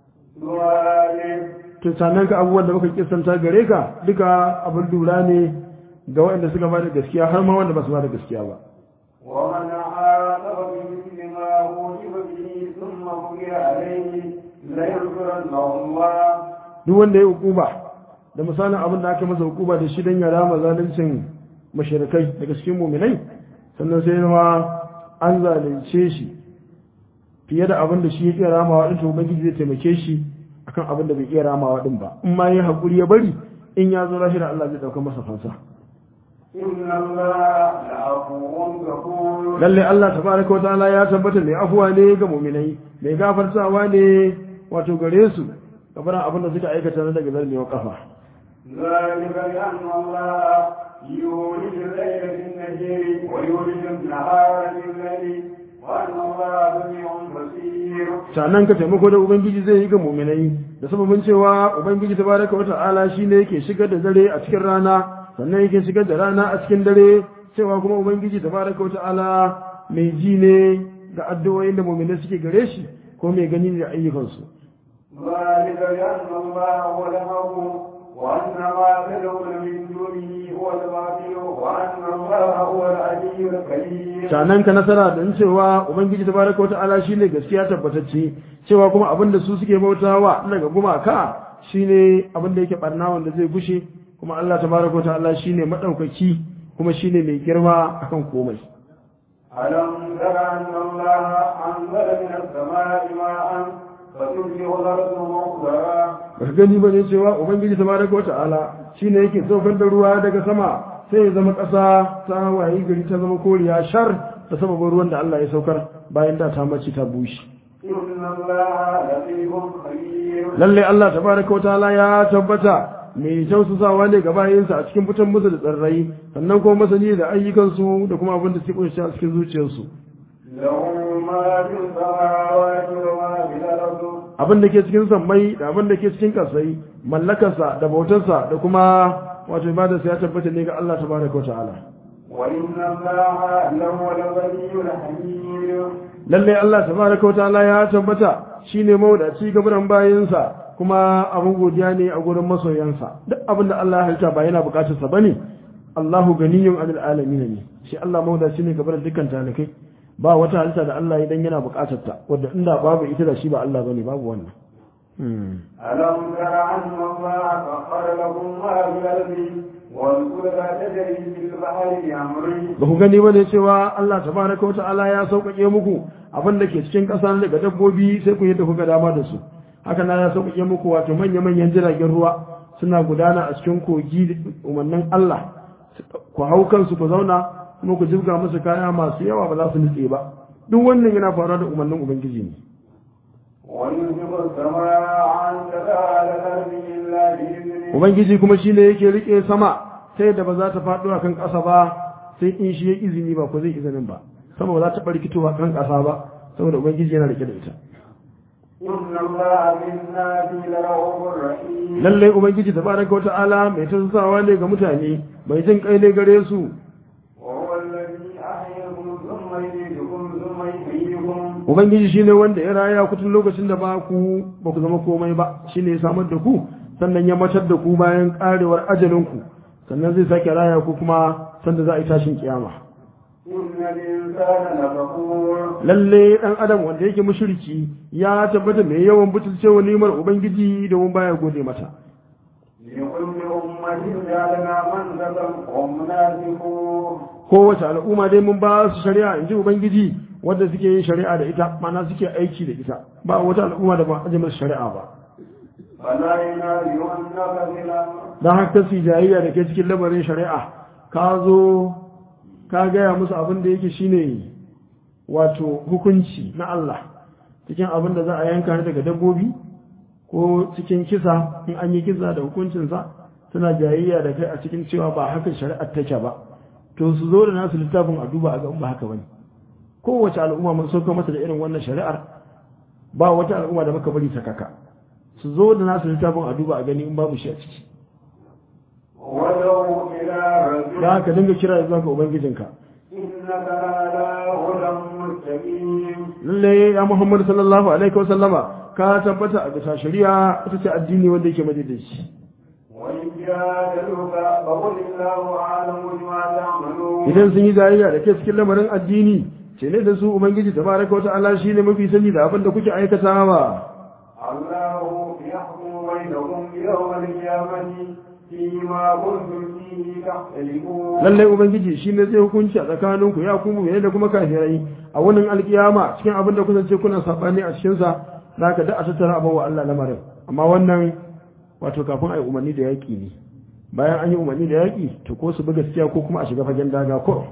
to sannan ka abubuwan da muka kissanta gare ka duka abin lura ne ga waɗanda suka ba da gaskiya har ma wanda ba su ba da gaskiya ba ومن عاقب بمثل ما عوقب به ثم بغي عليه ليغفرنه الله duk wanda ya hukuma da misalin abin da aka masa hukuma da shi dan ya rama zaluncin mushrikai daga cikin mu'minai sannan sai ma an zalunce shi fiye da abin da shi ya iya ramawa din to ubangiji zai taimake shi akan abin da bai iya ramawa din ba in ma yayi hakuri ya bari in ya zo lahira Allah zai dauka masa fansa inna allaha la'afuwwun ghafur lalle Allah tabaraka wa ta'ala ya tabbata mai afuwa ne ga mu'minai mai gafartawa ne wato gare su kabaran abin da suka aikata na daga zarmewa kafa ذلك بأن الله يولج الليل في النهار ويولج النهار في الليل وأن الله سميع بصير sannan ka taimako da ubangiji zai yi ga mu'minai da sababin cewa ubangiji tabaraka wa ta'ala shine yake shigar da dare a cikin rana sannan yake shigar da rana a cikin dare cewa kuma ubangiji tabaraka wa ta'ala mai ji ne ga addu'o'in da mu'minai suke gare shi ko mai gani da ayyukansu ذلك بأن الله هو الحق وأن ما تدعون من دونه هو الباطل وأن الله هو العلي الكبير sannan ka nasara da cewa ubangiji tabaraka wa ta'ala shine gaskiya tabbatacce cewa kuma abin da su suke bautawa daga gumaka shine abin da yake barna wanda zai gushe kuma Allah tabaraka wa ta'ala shine madaukaki kuma shine mai girma akan komai ألم تر أن الله أنزل من السماء ماء فتصبح الأرض مخضرا baka gani ba ne cewa ubangiji tabaraka wa ta'ala shine yake saukar da ruwa daga sama sai ya zama ƙasa ta wayi gari ta zama koriya shar da sababin ruwan da Allah ya saukar bayan da ta mace ta bushe إن الله لطيف خبير lalle Allah tabaraka wa ta'ala ya tabbata mai tausasawa ne ga bayinsa a cikin fitan musu da tsirrai sannan kuma masani da ayyukansu da kuma abin da suke kunshi a cikin zuciyarsu له ما في السماوات وما في الأرض abin da ke cikin sammai da abin da ke cikin kasai mallakarsa da bautarsa da kuma wato ibadarsa ya tabbata ne ga Allah tabaraka wa ta'ala وإن الله لهو الغني الحميد lalle Allah tabaraka wa ta'ala ya tabbata shine mawdaci gaban bayinsa kuma abun godiya ne a gurin masoyansa duk abin da Allah ya halitta ba yana bukatar sa bane Allahu ganiyun anil alamin ne shi Allah mawdaci ne gaban dukkan talakai ba wata halitta da Allah idan yana bukatar ta wanda inda babu ita da shi ba Allah bane babu wannan ألم تر أن الله سخر لكم ما في الأرض والفلك تجري في البحر بأمره ba ku gani bane cewa Allah tabaraka wa ta'ala ya sauƙaƙe muku abin da ke cikin ƙasa daga dabbobi sai ku yadda kuka dama da su haka na ya sauƙaƙe muku wato manya-manyan jiragen ruwa suna gudana a cikin kogi da umarnin Allah ku hau kansu ku zauna kuma ku jibga musu kaya masu yawa ba za su nutse ba duk wannan yana faruwa da umarnin ubangiji ne ويمسك السماء أن تقع على الأرض إلا بإذنه ubangiji kuma shine yake rike sama sai da ba za ta faɗo a kan ƙasa ba sai in shi ya izini ba ko zai izinin ba sama ba za ta barkitowa kan ƙasa ba saboda ubangiji yana rike da ita إن الله بالناس لرؤوف رحيم lalle ubangiji tabaraka wa ta'ala mai tausasawa ne ga mutane mai jin kai ne gare su وهو الذي أحياكم ثم يميتكم ثم يحييكم ubangiji shine wanda ya raya ku tun lokacin da ba ku zama komai ba shine ya samar da ku sannan ya matar da ku bayan karewar ajalin ku sannan zai sake raya ku kuma sanda za a yi tashin kiyama إن الإنسان لكفور lalle dan adam wanda yake mushriki ya tabbata mai yawan butulcewa ni'imar ubangiji domin baya gode mata لكل أمة جعلنا منسكا هم ناسكوه kowace al'umma dai mun ba su shari'a inji ubangiji wanda suke yin shari'a da ita mana suke aiki da ita ba wata al'umma da ba a masa shari'a ba فلا ينازعنك في الأمر dan haka su jayayya da ke cikin lamarin shari'a ka zo ka gaya musu abin da yake shine wato hukunci na Allah cikin abin da za a yanka daga dabbobi ko cikin kisa in an yi kisa da hukuncinsa suna jayayya da kai a cikin cewa ba haka shari'ar take ba to su zo da nasu littafin a duba a ga ba haka bane kowace al'umma mun sauka mata da irin wannan shari'ar ba wata al'umma da muka bari ta kaka su zo da nasu littafin a duba a gani in babu shi a ciki ودعو إلى ربك da ka dinga kira zuwa ga ubangijinka إنك على هدى مستقيم. lalle ya Muhammad sallallahu alaihi wa sallama ka tabbata a bisa shari'a ita ce addini wanda yake madaidaici وإن جادلوك فقل الله أعلم بما تعملون. idan sun yi jayayya da ke cikin lamarin addini ce ne da su ubangiji tabaraka wa ta'ala shine mafi sani da abin da kuke aikatawa الله يحكم بينكم يوم القيامة فيما كنتم فيه تختلفون. lalle ubangiji shine zai hukunci a tsakaninku ya kuma ne da kuma kafirai a wannan alkiyama cikin abin da kuka ce kuna sabani a cikin sa zaka da a tattara abin wa Allah lamarin amma wannan wato kafin ai umarni da yaki ne bayan an yi umarni da yaki to ko su bi gaskiya ko kuma a shiga fagen daga ko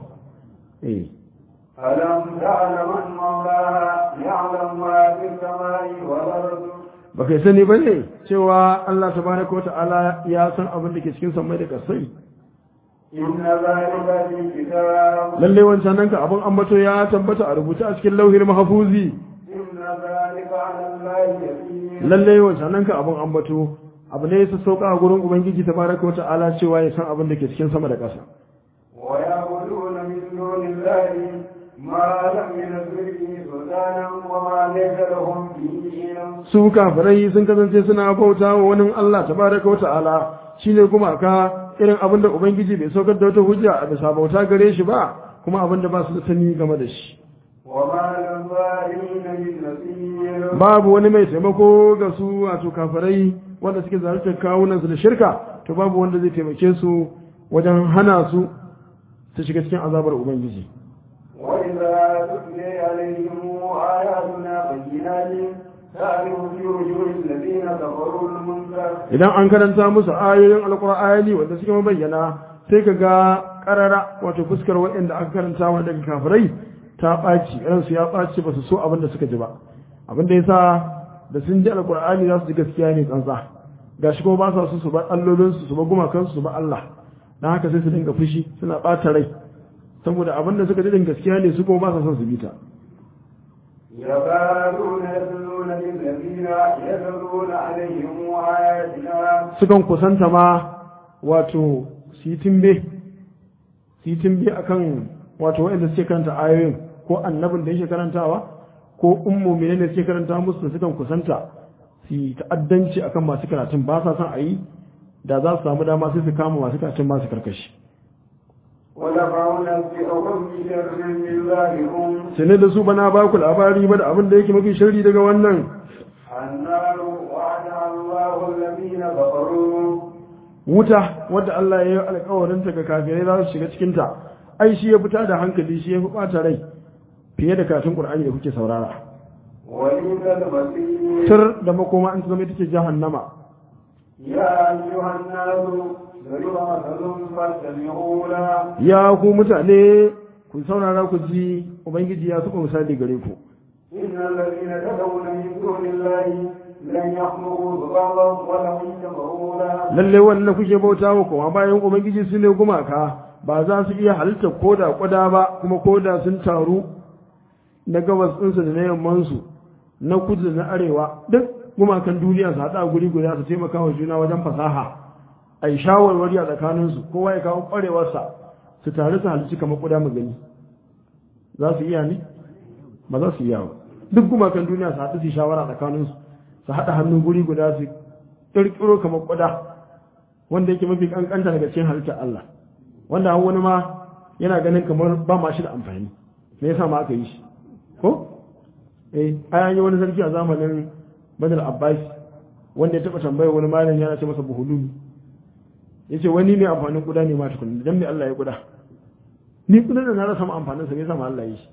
ألم تعلم أن الله يعلم ما في السماء والأرض. ba kai sani ba ne cewa Allah tabaraka wa ta'ala ya san abin da ke cikin sammai da kasai إن ذلك في كتاب. lalle wancan nan ka abin ambato ya tabbata a rubuta a cikin lauhir mahfuzi إن ذلك على الله يسير. lalle wancan nan ka abin ambato abu ne ya sauka a gurin ubangiji tabaraka wa ta'ala cewa ya san abin da ke cikin sama da ƙasa ويعبدون من دون الله ما لم ينزل به سلطانا وما ليس لهم به علم. su kafirai sun kasance suna bauta wa wani Allah tabaraka wa ta'ala shine kuma ka irin abin da ubangiji bai saukar da wata hujja a bisa bauta gare shi ba kuma abin da ba su da sani game da shi وما للظالمين من نصير. babu wani mai taimako ga su wato kafirai wanda suke zartar kawunansu da shirka to babu wanda zai taimake su wajen hana su su shiga cikin azabar ubangiji وإذا تتلي عليهم آياتنا بينات تعرف في وجوه الذين كفروا المنكر. idan an karanta musu ayoyin alqur'ani wanda suke mabayyana sai ka ga karara wato fuskar waɗanda aka karanta wa daga kafirai ta ɓaci ransu ya ɓaci ba su so abin da suka ji ba abin da yasa da sun ji alqur'ani za su ji gaskiya ne tsantsa gashi kuma ba sa su ba allolinsu su ba gumakansu su ba Allah dan haka sai su dinga fushi suna ɓata rai saboda abin da suka ji gaskiya ne su kuma ba sa son su bi ta يكادون يتلون بالذين يتلون عليهم آياتنا. sukan kusanta ma wato su yi timbe akan wato waɗanda suke karanta ayoyin ko annabin da yake karantawa ko ummu menene suke karanta musu da sukan kusanta su yi ta'addanci akan masu karatun ba sa son a yi da za su samu dama sai su kama masu karatun masu karkashi ونفعنبئهم بشر من ذلكم. sai ne da su bana ba ku labari ba da abin da yake mafi sharri daga wannan النار وعدها الله الذين كفروا. wuta wadda Allah ya yi alƙawarin ta ga kafirai za su shiga cikin ta ai shi ya fita da hankali shi ya fi ɓata rai fiye da karatun Qur'ani da kuke saurara وبئس المصير. sir da makoma an zama ita ce jahannama يا أيها الناس ضرب مثل فاستمعوا له. ya ku mutane ku saurara ku ji ubangiji ya suka misali gare ku إن الذين تدعون من دون الله لن يخلقوا ذبابا ولو اجتمعوا له. lalle wannan kuke bauta wa kuma bayan ubangiji su ne gumaka ba za su iya halitta koda kwada ba kuma koda sun taru na gabas ɗinsu da na yammansu na kudu da na arewa duk gumakan duniya su haɗa guri guda su taimaka wa juna wajen fasaha a yi shawarwari a tsakaninsu kowa ya kawo ƙwarewarsa su taru su halitta kamar kuda mu gani za su iya ne ba za su iya ba duk gumakan duniya su haɗu su shawara tsakaninsu su haɗa hannu guri guda su ƙirƙiro kamar kuda wanda yake mafi ƙanƙanta daga cikin halittar Allah wanda wani ma yana ganin kamar ba ma shi da amfani me yasa ma aka yi shi ko an yi wani sarki a zamanin Badal Abbas wanda ya taɓa tambayar wani malami yana ce masa buhulumi yace wani ne amfanin kuda ne ma tukun dan me Allah ya kuda ni kuda da na rasa ma amfanin sa me yasa ma Allah ya yi shi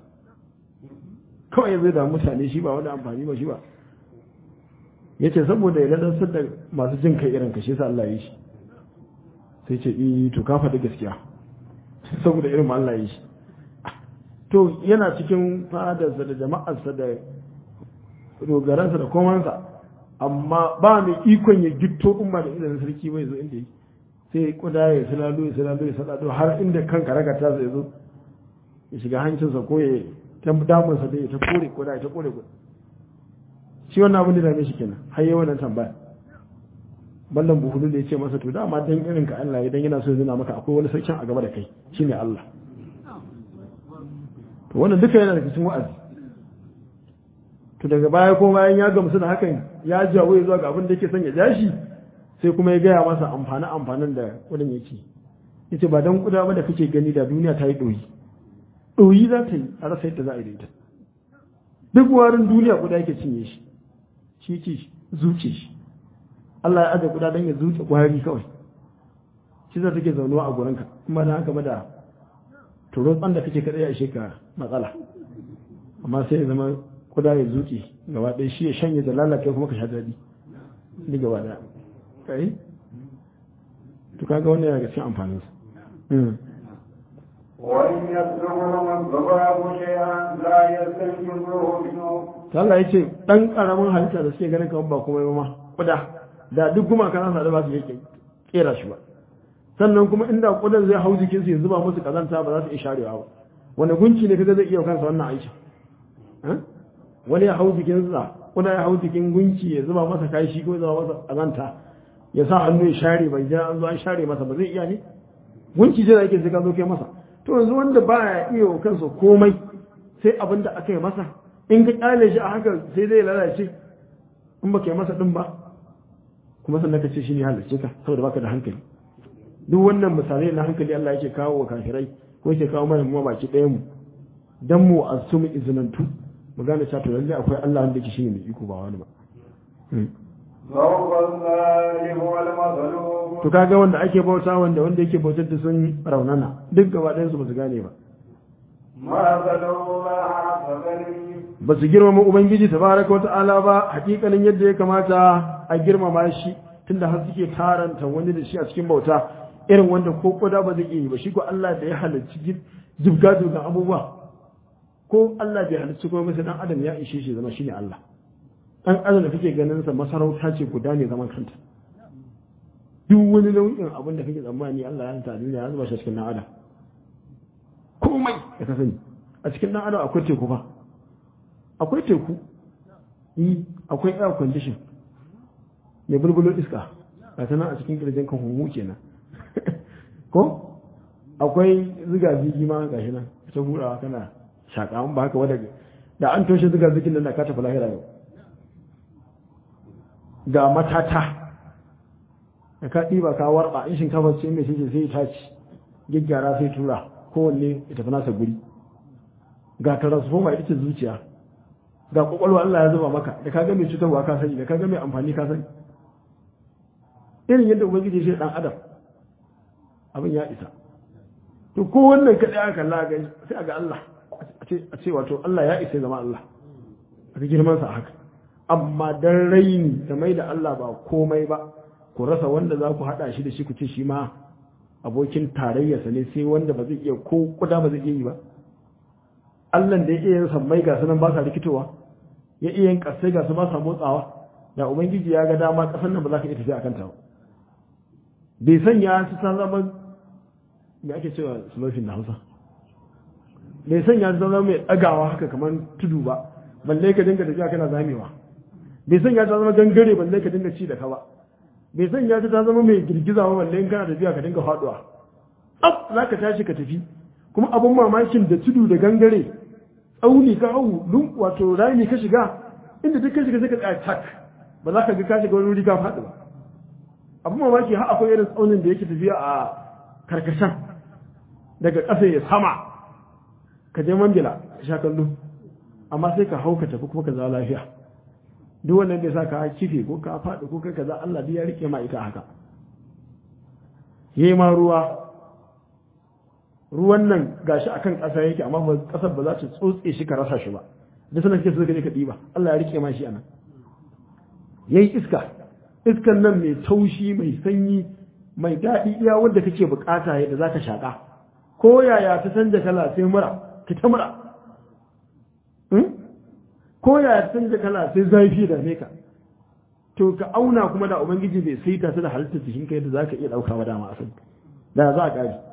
kawai zai da mutane shi ba wani amfani ba shi ba yace saboda ya ladansar da masu jin kai irin ka shi yasa Allah ya yi shi sai ce to ka faɗi gaskiya saboda irin Allah ya yi shi to yana cikin fadarsa da jama'arsa da dogaransa da komansa amma ba mai ikon ya gitto in ba da idan sarki bai zo inda yake sai kuda ya salado har inda kanka ragata zai zo ya shiga hancinsa ko ya ta damunsa da ya ta kore kuda ya ta kore kuda shi wannan abin da dame shi kenan har yi wannan tambaya ballan buhudu da ya ce masa to dama dan irin ka Allah idan yana so ya nuna maka akwai wani sarkin a gaba da kai shine Allah to wannan duka yana da cikin wa'azi to daga baya ko bayan ya gamsu da hakan ya jawo zuwa ga abin da yake son ya jashi sai kuma ya gaya masa amfanin da kudin yake yace ba dan kuda ba da kake gani da duniya ta yi doyi za ta yi a rasa yadda za a yi da ita duk warin duniya kuda yake cinye shi ce zuce shi Allah ya aje kuda dan ya zuce kwari kawai shi za take zaunuwa a gurinka kuma da haka ba da turotsan da kake kadai a sheka matsala amma sai ya zama kuda ya zuke gaba ɗaya shi ya shanye da lalata kuma ka sha daɗi ni gaba ɗaya kai to kaga wannan yana cikin amfanin sa وإن يسلكهم الضباب شيئا لا يستنكره منه. Allah ya ce dan karamin halitta da suke ganin kamar ba komai ba ma kuda da duk kuma kana sa da ba su yake kera shi ba sannan kuma inda kudan zai hau jikin su ya zuba musu kazanta ba za su iya sharewa ba wani gunci ne kaga zai iya kansa wannan aiki wani ya hau jikin sa kuda ya hau jikin gunci ya zuba masa kashi ko ya zuba masa kazanta ya sa hannu ya share bai jira an zo an share masa ba zai iya ne gunci zai yake sai ka zo kai masa to yanzu wanda baya iya wa kansa komai sai abin da aka yi masa in ka kyale shi a haka sai zai lalace in baka yi masa din ba kuma sannan ka ce shi ne halarce ka saboda baka da hankali duk wannan misalai na hankali Allah yake kawo wa kafirai ko yake kawo mana mu baki ɗayan mu dan mu asumi izinantu mu gane cewa to lalle akwai Allah wanda yake shine mai iko ba wani ba to kaga wanda ake bauta wanda yake bautar da sun raunana duk gaba ɗayan su ba su gane ba ba su girmama ubangiji tabaraka wa ta'ala ba hakikanin yadda ya kamata a girmama shi tunda har suke taranta wani da shi a cikin bauta irin wanda ko koda ba zai yi ba shi ko Allah da ya halarci jibga ga abubuwa ko Allah bai halarci kuma sai dan adam ya ishe shi zama shine Allah dan adam da kake ganin sa masarauta ce guda ne zaman kanta duk wani nau'in abin da kake tsammani Allah ya hanta duniya ya zuba shi cikin dan adam komai da ka sani a cikin dan adam akwai teku ba akwai teku akwai air condition mai bulbulo iska ga tana a cikin kirjin kan hunhu kenan ko akwai ziga zigi ma gashi nan ta hurawa kana shaka ba haka wadda da an toshe ziga zigin nan da ka tafi lahira yau ga matata da ka ɗiba ka warɓa in shinkafa ce mai shi sai ta ci gyaggyara sai tura kowanne ya tafi nasa guri ga transformer ita ce zuciya ga kwakwalwa Allah ya zuba maka da ka ga mai cutarwa ka sani da ka ga mai amfani ka sani irin yadda ubangiji shi dan adam abin ya isa to ko wannan kadai aka kalla ga sai aga Allah a ce wato Allah ya isa zama Allah a girman sa haka amma dan raini da mai da Allah ba komai ba ku rasa wanda za ku hada shi da shi ku ce shi ma abokin tarayyarsa ne sai wanda ba zai iya ko kuda ba zai iya yi ba Allah da ya iya yin sammai ga sunan ba sa rikitowa ya iya yin kasai ga su ba sa motsawa da ubangiji ya ga dama kasan nan ba za ka iya tafiya akan ta ba bai sanya su ta zama me ake cewa slofin da Hausa bai sanya su zama mai dagawa haka kamar tudu ba balle ka dinga tafiya kana zamewa bai sanya ta zama gangare balle ka dinga ci da ka ba bai sanya ta zama mai girgiza ba balle in kana tafiya ka dinga faduwa tsaf za ka tashi ka tafi kuma abun mamakin da tudu da gangare tsauni ka hau wato rami ka shiga inda duk ka shiga sai ka tsaya tak ba za ka ga ka shiga wani wuri ka faɗi ba abun mamaki har akwai irin tsaunin da yake tafiya a karkashin daga ƙasa ya sama ka je mambila ka sha kallo amma sai ka hau ka tafi kuma ka za lafiya duk wannan bai sa ka kife ko ka faɗi ko kai kaza Allah ya rike ma ita haka yayi ma ruwan nan gashi akan ƙasa yake amma ƙasar ba za ta tsotse shi ka rasa shi ba da sanan kake so ka je ka diba Allah ya rike ma shi anan yayi iskan nan mai taushi mai sanyi mai daɗi iya wanda kake bukata yadda zaka shaka ko yaya ta canja kala sai mura ki ta mura ko yaya ta canja kala sai zafi da ka to ka auna kuma da ubangiji bai saita ta da halittar jikin kai da zaka iya daukawa dama asali da za ka ji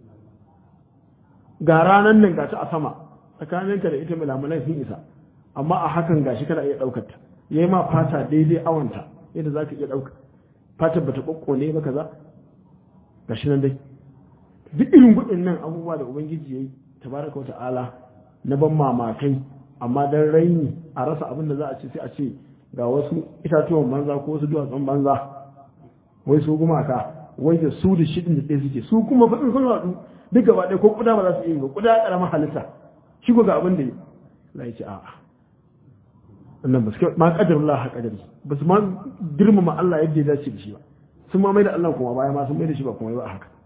ga ranan nan gaci a sama tsakaninka da ita mulamulan sun isa amma a hakan gashi kana iya daukar ta yayi ma fata daidai awanta yadda zaka iya dauka fatar bata kokkone ba kaza gashi nan dai duk irin waɗannan abubuwa da ubangiji yayi tabaraka wa ta'ala na ban mamakai amma dan raini a rasa abin da za a ce sai a ce ga wasu itatuwan banza ko wasu duwatsun banza wai su gumaka wai da su da shidin da ɗaya suke su kuma faɗin sun haɗu duk gaba ɗaya ko kuda ba za su yi ba kuda ƙaramin halitta shi ko ga abin da ya ce a'a wannan ba su ma ƙadarullah ha ƙadari ba su ma girmama Allah yadda ya dace da shi ba sun ma mai da Allah kuma baya ma sun mai da shi ba kuma ba haka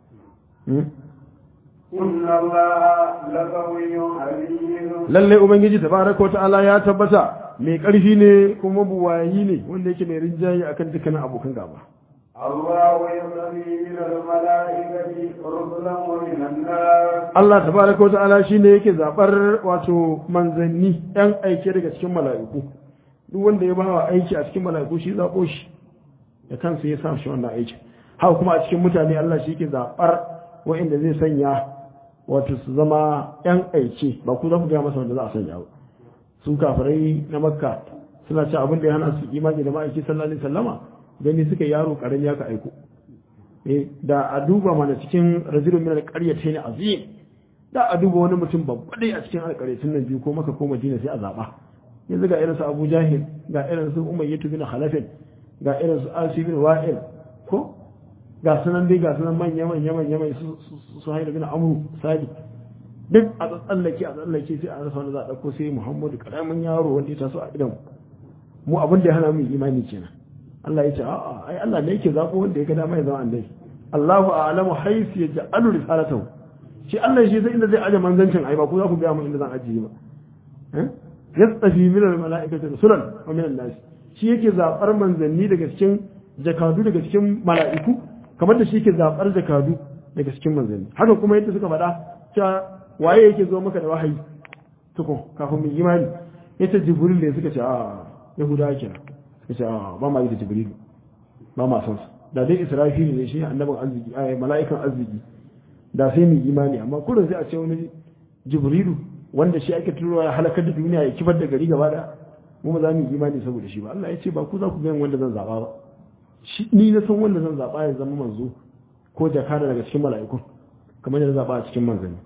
lalle ubangiji tabaraka wa ta'ala ya tabbata mai ƙarfi ne kuma buwayi ne wanda yake mai rinjaye akan dukkanin abokan gaba Allah tabaraka wa ta'ala shine yake zabar wato manzanni ɗan aike daga cikin mala'iku duk wanda ya bawa aiki a cikin mala'iku shi zabo shi da kansa ya sa shi wannan aiki haka kuma a cikin mutane Allah shi yake zabar wa'inda zai sanya wato su zama ‘yan aike ba ku za ku gaya masa wanda za a sanya ba su kafirai na makka suna ce abin da ya hana su imani da ma'aiki sallallahu alaihi sallama gani suka yaro karami ya ka aiko da a duba mana cikin rajulun min alqaryatayn azim da a duba wani mutum babba dai a cikin alqaryatun nan biyu ko maka ko madina sai a zaba yanzu ga irin su abu jahil ga irin su umayyah bin khalafin ga irin su asi bin wa'il ko ga sunan dai ga sunan manya mai su haidu bin amru sadi duk a tsallake sai a rasa wanda za a ɗauko sai muhammadu karamin yaro wanda ya taso a idan mu abin da ya hana mu imani kenan Allah ya ce a'a ai Allah ne yake zabo wanda ya ga dama ya zama annabi Allahu a'lamu haythu yaj'alu risalatahu shi Allah shi sai inda zai aje manzancin ai ba ku za ku ga mu inda zan ajiye ba yastafi min al-mala'ikati rusulan wa min an-nas shi yake zabar manzanni daga cikin jakadu daga cikin mala'iku kamar da shi ke zaɓar jakadu daga cikin manzanni haka kuma yadda suka faɗa cewa waye yake zo maka da wahayi tukun kafin mu imani yace jibril ne suka ce a yahudawa kenan suka ce a ba ma yi da jibril ba ma san da dai israfil ne shi annabin arziki mala'ikan arziki da sai mu imani amma kullum sai a ce wani jibrilu wanda shi ake turowa ya halakar da duniya ya kibar da gari gaba da mu ba za mu yi imani saboda shi ba Allah ya ce ba ku za ku ga wanda zan zaba ba ni na san wanda zan zaɓa ya zama manzo ko jakada daga cikin mala'iku kamar yadda zaɓa a cikin manzanni.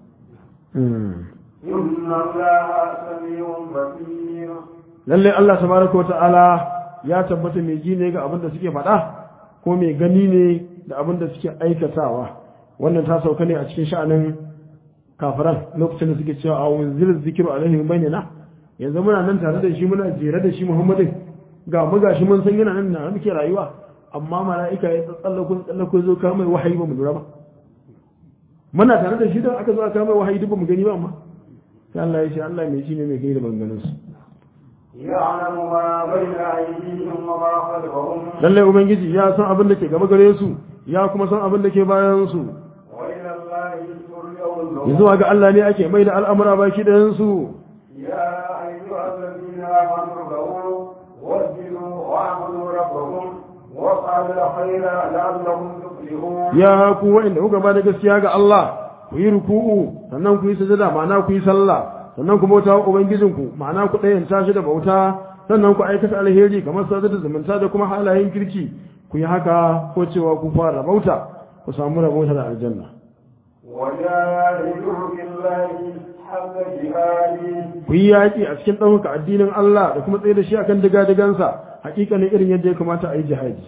Lalle Allah tabaraka wa ta'ala ya tabbata mai ji ne ga abin da suke faɗa ko mai gani ne da abin da suke aikatawa wannan ta sauka ne a cikin sha'anin kafiran lokacin da suke cewa a wanzil zikiru alaihi bainana yanzu muna nan tare da shi muna jere da shi Muhammadin ga mu gashi mun san yana nan na muke rayuwa amma mala'ika ya tsallako zo ka mai wahayi ba mu lura ba muna tare da shi don aka zo aka mai wahayi duk ba mu gani ba amma sai Allah ya ce Allah mai shi ne mai gani da maganganun su ya'lamu ma bayna aydihim wa ma khalfahum lalle ubangiji ya san abin da ke gaba gare su ya kuma san abin da ke bayan su wa ila Allahi turja'u yanzu ga Allah ne ake mai da al'amura baki da su ya ayyuhallazina amanu wasbiru wa'budu rabbakum ya ku wa'inda kuka ba da gaskiya ga Allah ku yi ruku'u sannan ku yi sujada ma'ana ku yi sallah sannan ku bauta wa ubangijinku ma'ana ku ɗayanta shi da bauta sannan ku aikata alheri kamar sadar da zumunta da kuma halayen kirki ku yi haka ko cewa ku fara bauta ku samu rabauta da aljanna ku yi yaƙi a cikin ɗaukaka addinin Allah da kuma tsaye da shi akan diga-digansa hakikanin irin yadda ya kamata a yi jihadi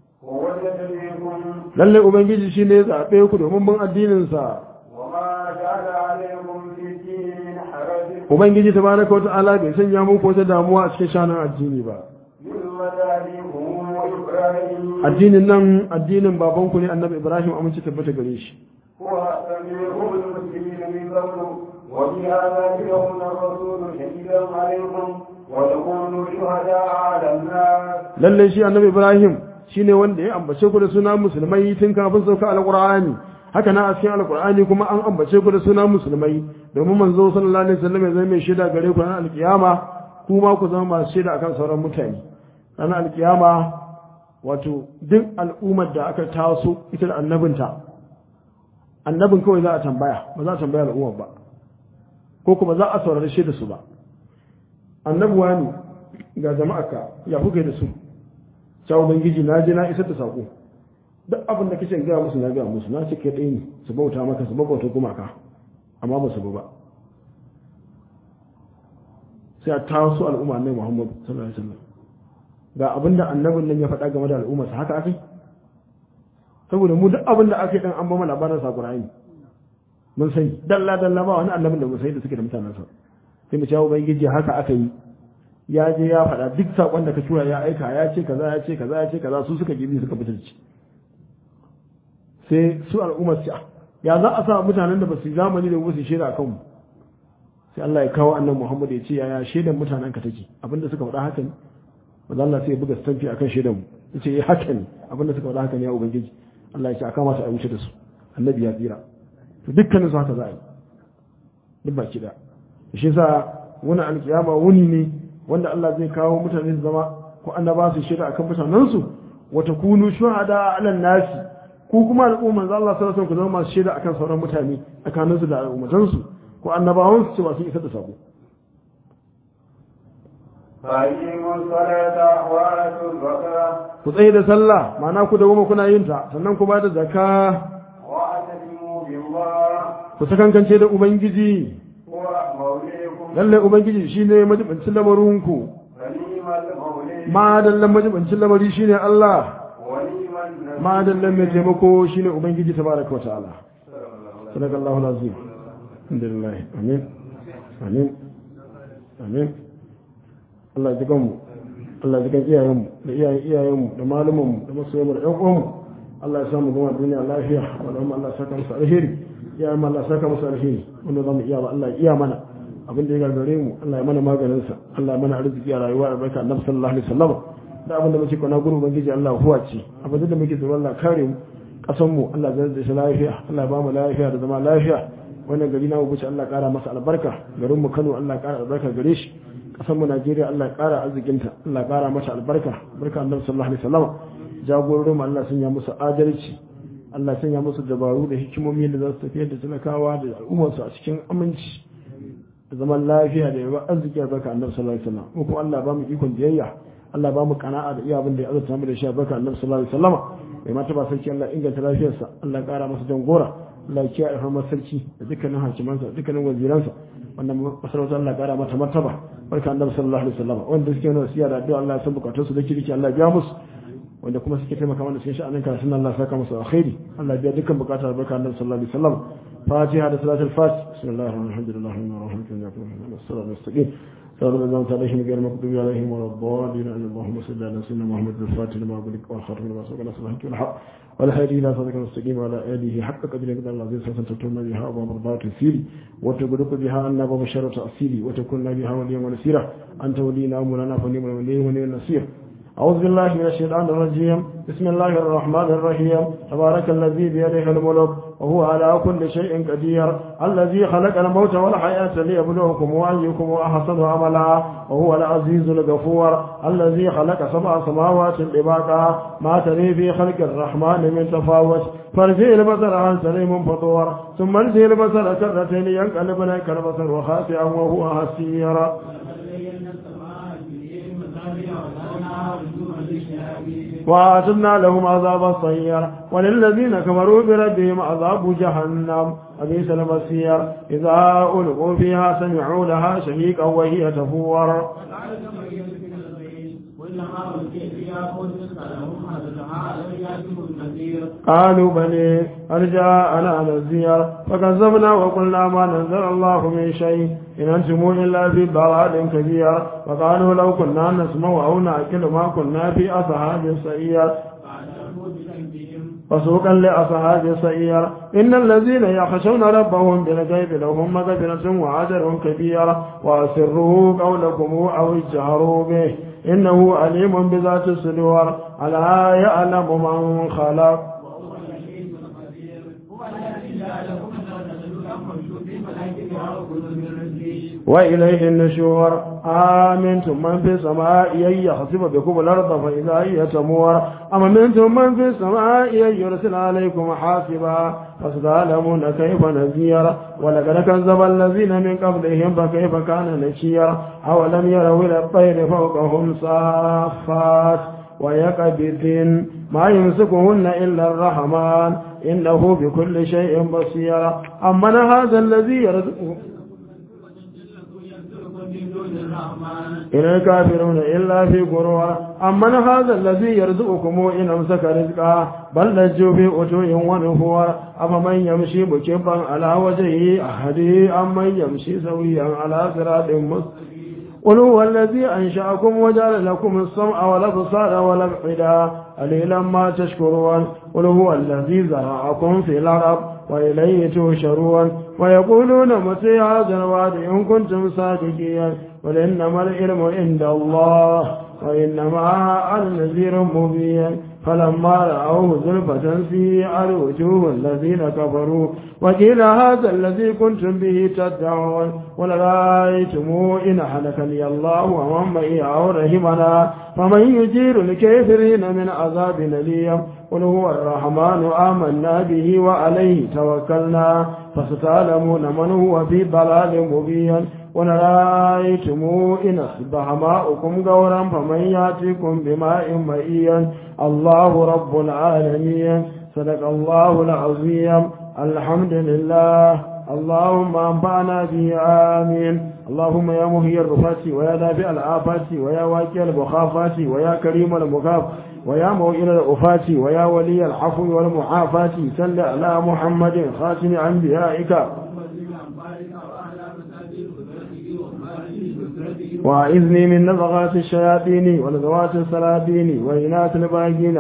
lalle ubangiji shi ne zaɓe ku domin bin addininsa ubangiji ta baraka wata ala bai sanya muku wata damuwa a cikin shanin addini ba addinin nan addinin babanku ne annabi ibrahim amince tabbata gare shi وبهذا يكون الرسول شهيدا عليكم وتكونوا شهداء على الناس lalle shi annabi ibrahim shine wanda ya ambace ku da suna musulmai tun kafin sauka alqur'ani haka na a cikin alqur'ani kuma an ambace ku da suna musulmai domin manzo sallallahu alaihi wasallam ya zama mai shaida gare ku ranar alkiyama kuma ku zama masu shaida akan sauran mutane ranar alkiyama wato duk al'ummar da aka taso ita da annabin kawai za a tambaya ba za a tambaya al'ummar ba ko kuma za a saurari shi da su ba annabuwa ne ga jama'aka ya kuka da su cewa ubangiji na je na isar da sako duk abin da kace ga musu na ga musu na ce kai dai ne su bauta maka su bauta gumaka amma ba su ba sai a taso al'umma annabi Muhammad sallallahu alaihi wasallam ga abinda annabin nan ya faɗa game da al'umma sa haka akai saboda mu duk abinda aka yi dan an ba mu labarin sa Qur'ani mun sani dalla ba wani annabin da mun sani da suke da mutanen sa sai mu ce ubangiji haka aka yi ya je ya faɗa duk sakon da ka tura ya aika ya ce kaza ya ce kaza ya ce kaza su suka gibi suka fitarci sai su al'ummar su ya za a sa mutanen da ba su zamani da wasu shaida akan mu sai Allah ya kawo annabi Muhammad ya ce yaya shaidan mutanen ka take abinda suka faɗa haka ne manzo Allah sai ya buga stampi akan shaidan mu yace eh haka ne abinda suka faɗa haka ne ya ubangiji Allah ya ce aka masa a wuce da su annabi ya tsira to dukkanin su haka za a yi duk baki da shi yasa wani alkiyama wuni ne wanda Allah zai kawo mutane su zama ko annaba su shaida akan mutanen su wa takunu shuhada 'ala nasi ku kuma al'umman Allah sallallahu alaihi wasallam ku zama masu shaida akan sauran mutane tsakanin su da al'ummatan su ko annabawan su cewa sun isa da sako ku tsaye da sallah ma'ana ku da goma kuna yin ta sannan ku ba da zakka ku sakankance da ubangiji lalle ubangiji shine majibancin lamarinku madallan majibancin lamari shine Allah madallan mai taimako shine ubangiji tabaraka wa ta'ala sadakallahu alazim alhamdulillah amin amin amin Allah ya jikan mu Allah ya jikan iyayenmu da iyayenmu da malumanmu da masoyanmu da ƴan uwanmu Allah ya samu zama duniya lafiya wanda Allah ya saka musu alheri iyayen Allah ya saka musu alheri wanda zamu iya ba Allah ya iya mana abin da ya gagare mu Allah ya mana maganin sa Allah ya mana arziki a rayuwa da barka Annabi sallallahu alaihi wasallam da abin da muke kona gurin ubangiji Allah huwa ce abin da muke tsoro Allah kare mu kasan mu Allah ya zai da lafiya Allah ya ba mu lafiya da zama lafiya wannan gari na wuce Allah kara masa albarka garin mu Kano Allah kara albarka gare shi kasan mu Najeriya Allah kara arzikinta Allah kara mata albarka barka Annabi sallallahu alaihi wasallam jagororin Allah sun ya musu adalci Allah sun ya musu dabaru da hikimomi da za su tafiyar da talakawa da al'ummar su a cikin aminci da zaman lafiya da yawa arziki barka Annabi sallallahu alaihi wasallam mu kuma Allah ba mu ikon biyayya Allah ba mu kana'a da iya abin da ya azurta mu da shi barka Annabi sallallahu alaihi wasallam mai mata ba sarki Allah inganta lafiyarsa Allah kara masa jangora Allah ya kiyaye alfarmar sarki da dukkanin hakimansa dukkanin waziransa wannan masarautar Allah kara mata martaba barka Annabi sallallahu alaihi wasallam wanda suke nuna siya da addu'a Allah ya san bukatun su da kirki Allah ya biya musu wanda kuma suke taimaka mana cikin sha'anin karatun Allah saka musu alkhairi Allah ya biya dukkan bukatar barka Annabi sallallahu alaihi wasallam Fatiha da salatul Fatih bismillahir rahmanir rahim alhamdulillahi wassalatu wassalamu صلى الله عليه غير المغضوب عليهم ولا الضالين اللهم صل على سيدنا محمد الفاتح لما أغلق والخاتم لما سبق نصر الحق والحق والهادي إلى صراطك المستقيم وعلى آله حق قدره قدر العزيز فتتم بها أبواب مرضات السير وتغلق بها أن أبواب الشر تأثيري وتكون بها وليا ونسيرا أنت ولينا ومولانا فنعم الولي ونعم النصير أعوذ بالله من الشيطان الرجيم بسم الله الرحمن الرحيم تبارك الذي بيده الملك وهو على كل شيء قدير الذي خلق الموت والحياة ليبلوكم أيكم أحسن عملا وهو العزيز الغفور الذي خلق 7 سماوات طباقا ما تري في خلق الرحمن من تفاوت فارجع البصر عن سليم فطور ثم ارجع البصر كرتين ينقلب لك البصر وخاسئا وهو حسير وأعتدنا لهم عذاب الصير وللذين كفروا بربهم عذاب جهنم وبئس المصير إذا ألقوا فيها سمعوا لها شهيقا وهي تفور قالوا بلي أرجاءنا نذير فكذبنا وقلنا ما نزل الله من شيء إن أنتم إلا في ضلال كبير وقالوا لو كنا نسمع أو نأكل ما كنا في أصحاب السعير فسوقا لأصحاب السعير إن الذين يخشون ربهم بالغيب لهم مغفرة وأجر كبير وأسروا قولكم أو اجهروا به إنه عليم بذات الصدور ألا يعلم من خلق وإليه النشور آمنتم من في السماء أن يخسف بكم الأرض فإذا هي تمور أم منتم من في السماء أن يرسل عليكم حاسبا فستعلمون كيف نذير ولقد كذب الذين من قبلهم فكيف كان نكير أولم يروا إلى الطير فوقهم صافات ويقبض ما يمسكهن إلا الرحمن إنه بكل شيء بصير أمن هذا الذي يرزقه إن الكافرون إلا في غرور أمن هذا الذي يرزقكم إن أمسك رزقه بل لجوا في عتو ونفور أفمن يمشي مكبا على وجهه أحده أمن يمشي سويا على صراط مستقيم قل هو الذي أنشأكم وجعل لكم السمع والأبصار والأفئدة قليلا ما تشكرون قل هو الذي زرعكم في الأرض وإليه تحشرون ويقولون متى هذا الوعد إن كنتم صادقين قل إنما العلم عند الله وإنما أنا نذير مبين فلما رأوه زلفة سيئت وجوه الذين كفروا وقيل هذا الذي كنتم به تدعون ولرأيتم إن أهلكني الله ومن معي أو رحمنا فمن يجير الكافرين من عذاب أليم قل هو الرحمن آمنا به وعليه توكلنا فستعلمون من هو في ضلال مبين ولرأيتم إن أصبح ماؤكم غورا فمن يأتيكم بماء مئين الله رب العالمين صدق الله العظيم الحمد لله اللهم أنفعنا به آمين اللهم يا مهي الرفات ويا دافع الآفات ويا واقي المخافات ويا كريم المخاف ويا موئل الأفات ويا ولي العفو والمعافاة صل على محمد خاتم أنبيائك وأعذني من نزغات الشياطين ونزغات السلاطين وإناث الباغين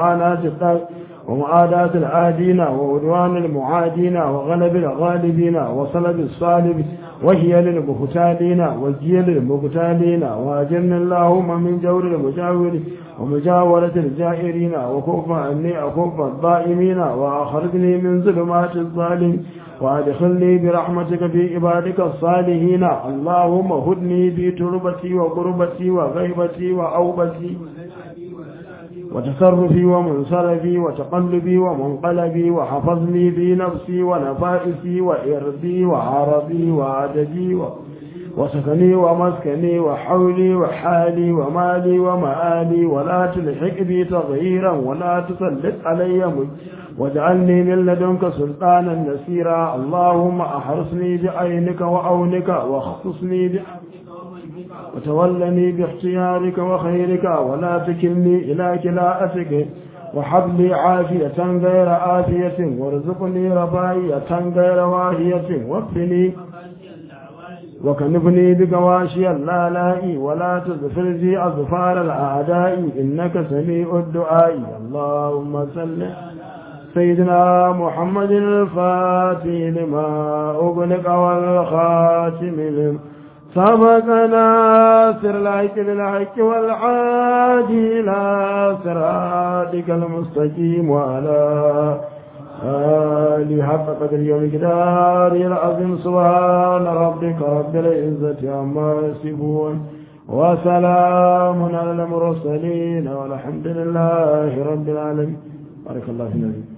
ومعاداة العادين وعدوان المعادين وغلب الغالبين وصلب الصالب وهي للمختالين وجي للمختالين وأجرني اللهم من جور المجاور ومجاورة الجائرين وكف عني أكف الضائمين وأخرجني من ظلمات الظالم وأدخلني برحمتك في عبادك الصالحين اللهم هدني في تربتي وقربتي وغيبتي وأوبتي وتصرفي ومنصرفي وتقلبي ومنقلبي وحفظني في نفسي ونفائسي وإرضي وعرضي وعددي وسكني ومسكني وحولي وحالي ومالي ومآلي ولا تلحق بي تغييرا ولا تسلط علي واجعلني من لدنك سلطانا نصيرا اللهم أحرسني بعينك وعونك واختصني وتولني باختيارك وخيرك ولا تكلني إلى كلاءتك وحب لي عافية غير عافية وارزقني رفاهية غير واهية واكفني وكنفني بقواشي اللالائي ولا تزفر لي أظفار الأعداء إنك سميع الدعاء اللهم صل سيدنا محمد الفاتح لما أغلق والخاتم لما سبقنا سر الحق بالحق والعادي إلى صراطك المستقيم وعلى آله حق قدر يوم كدار العظيم سبحان ربك رب العزة عما يصفون وسلام على المرسلين والحمد لله رب العالمين بارك الله فيك.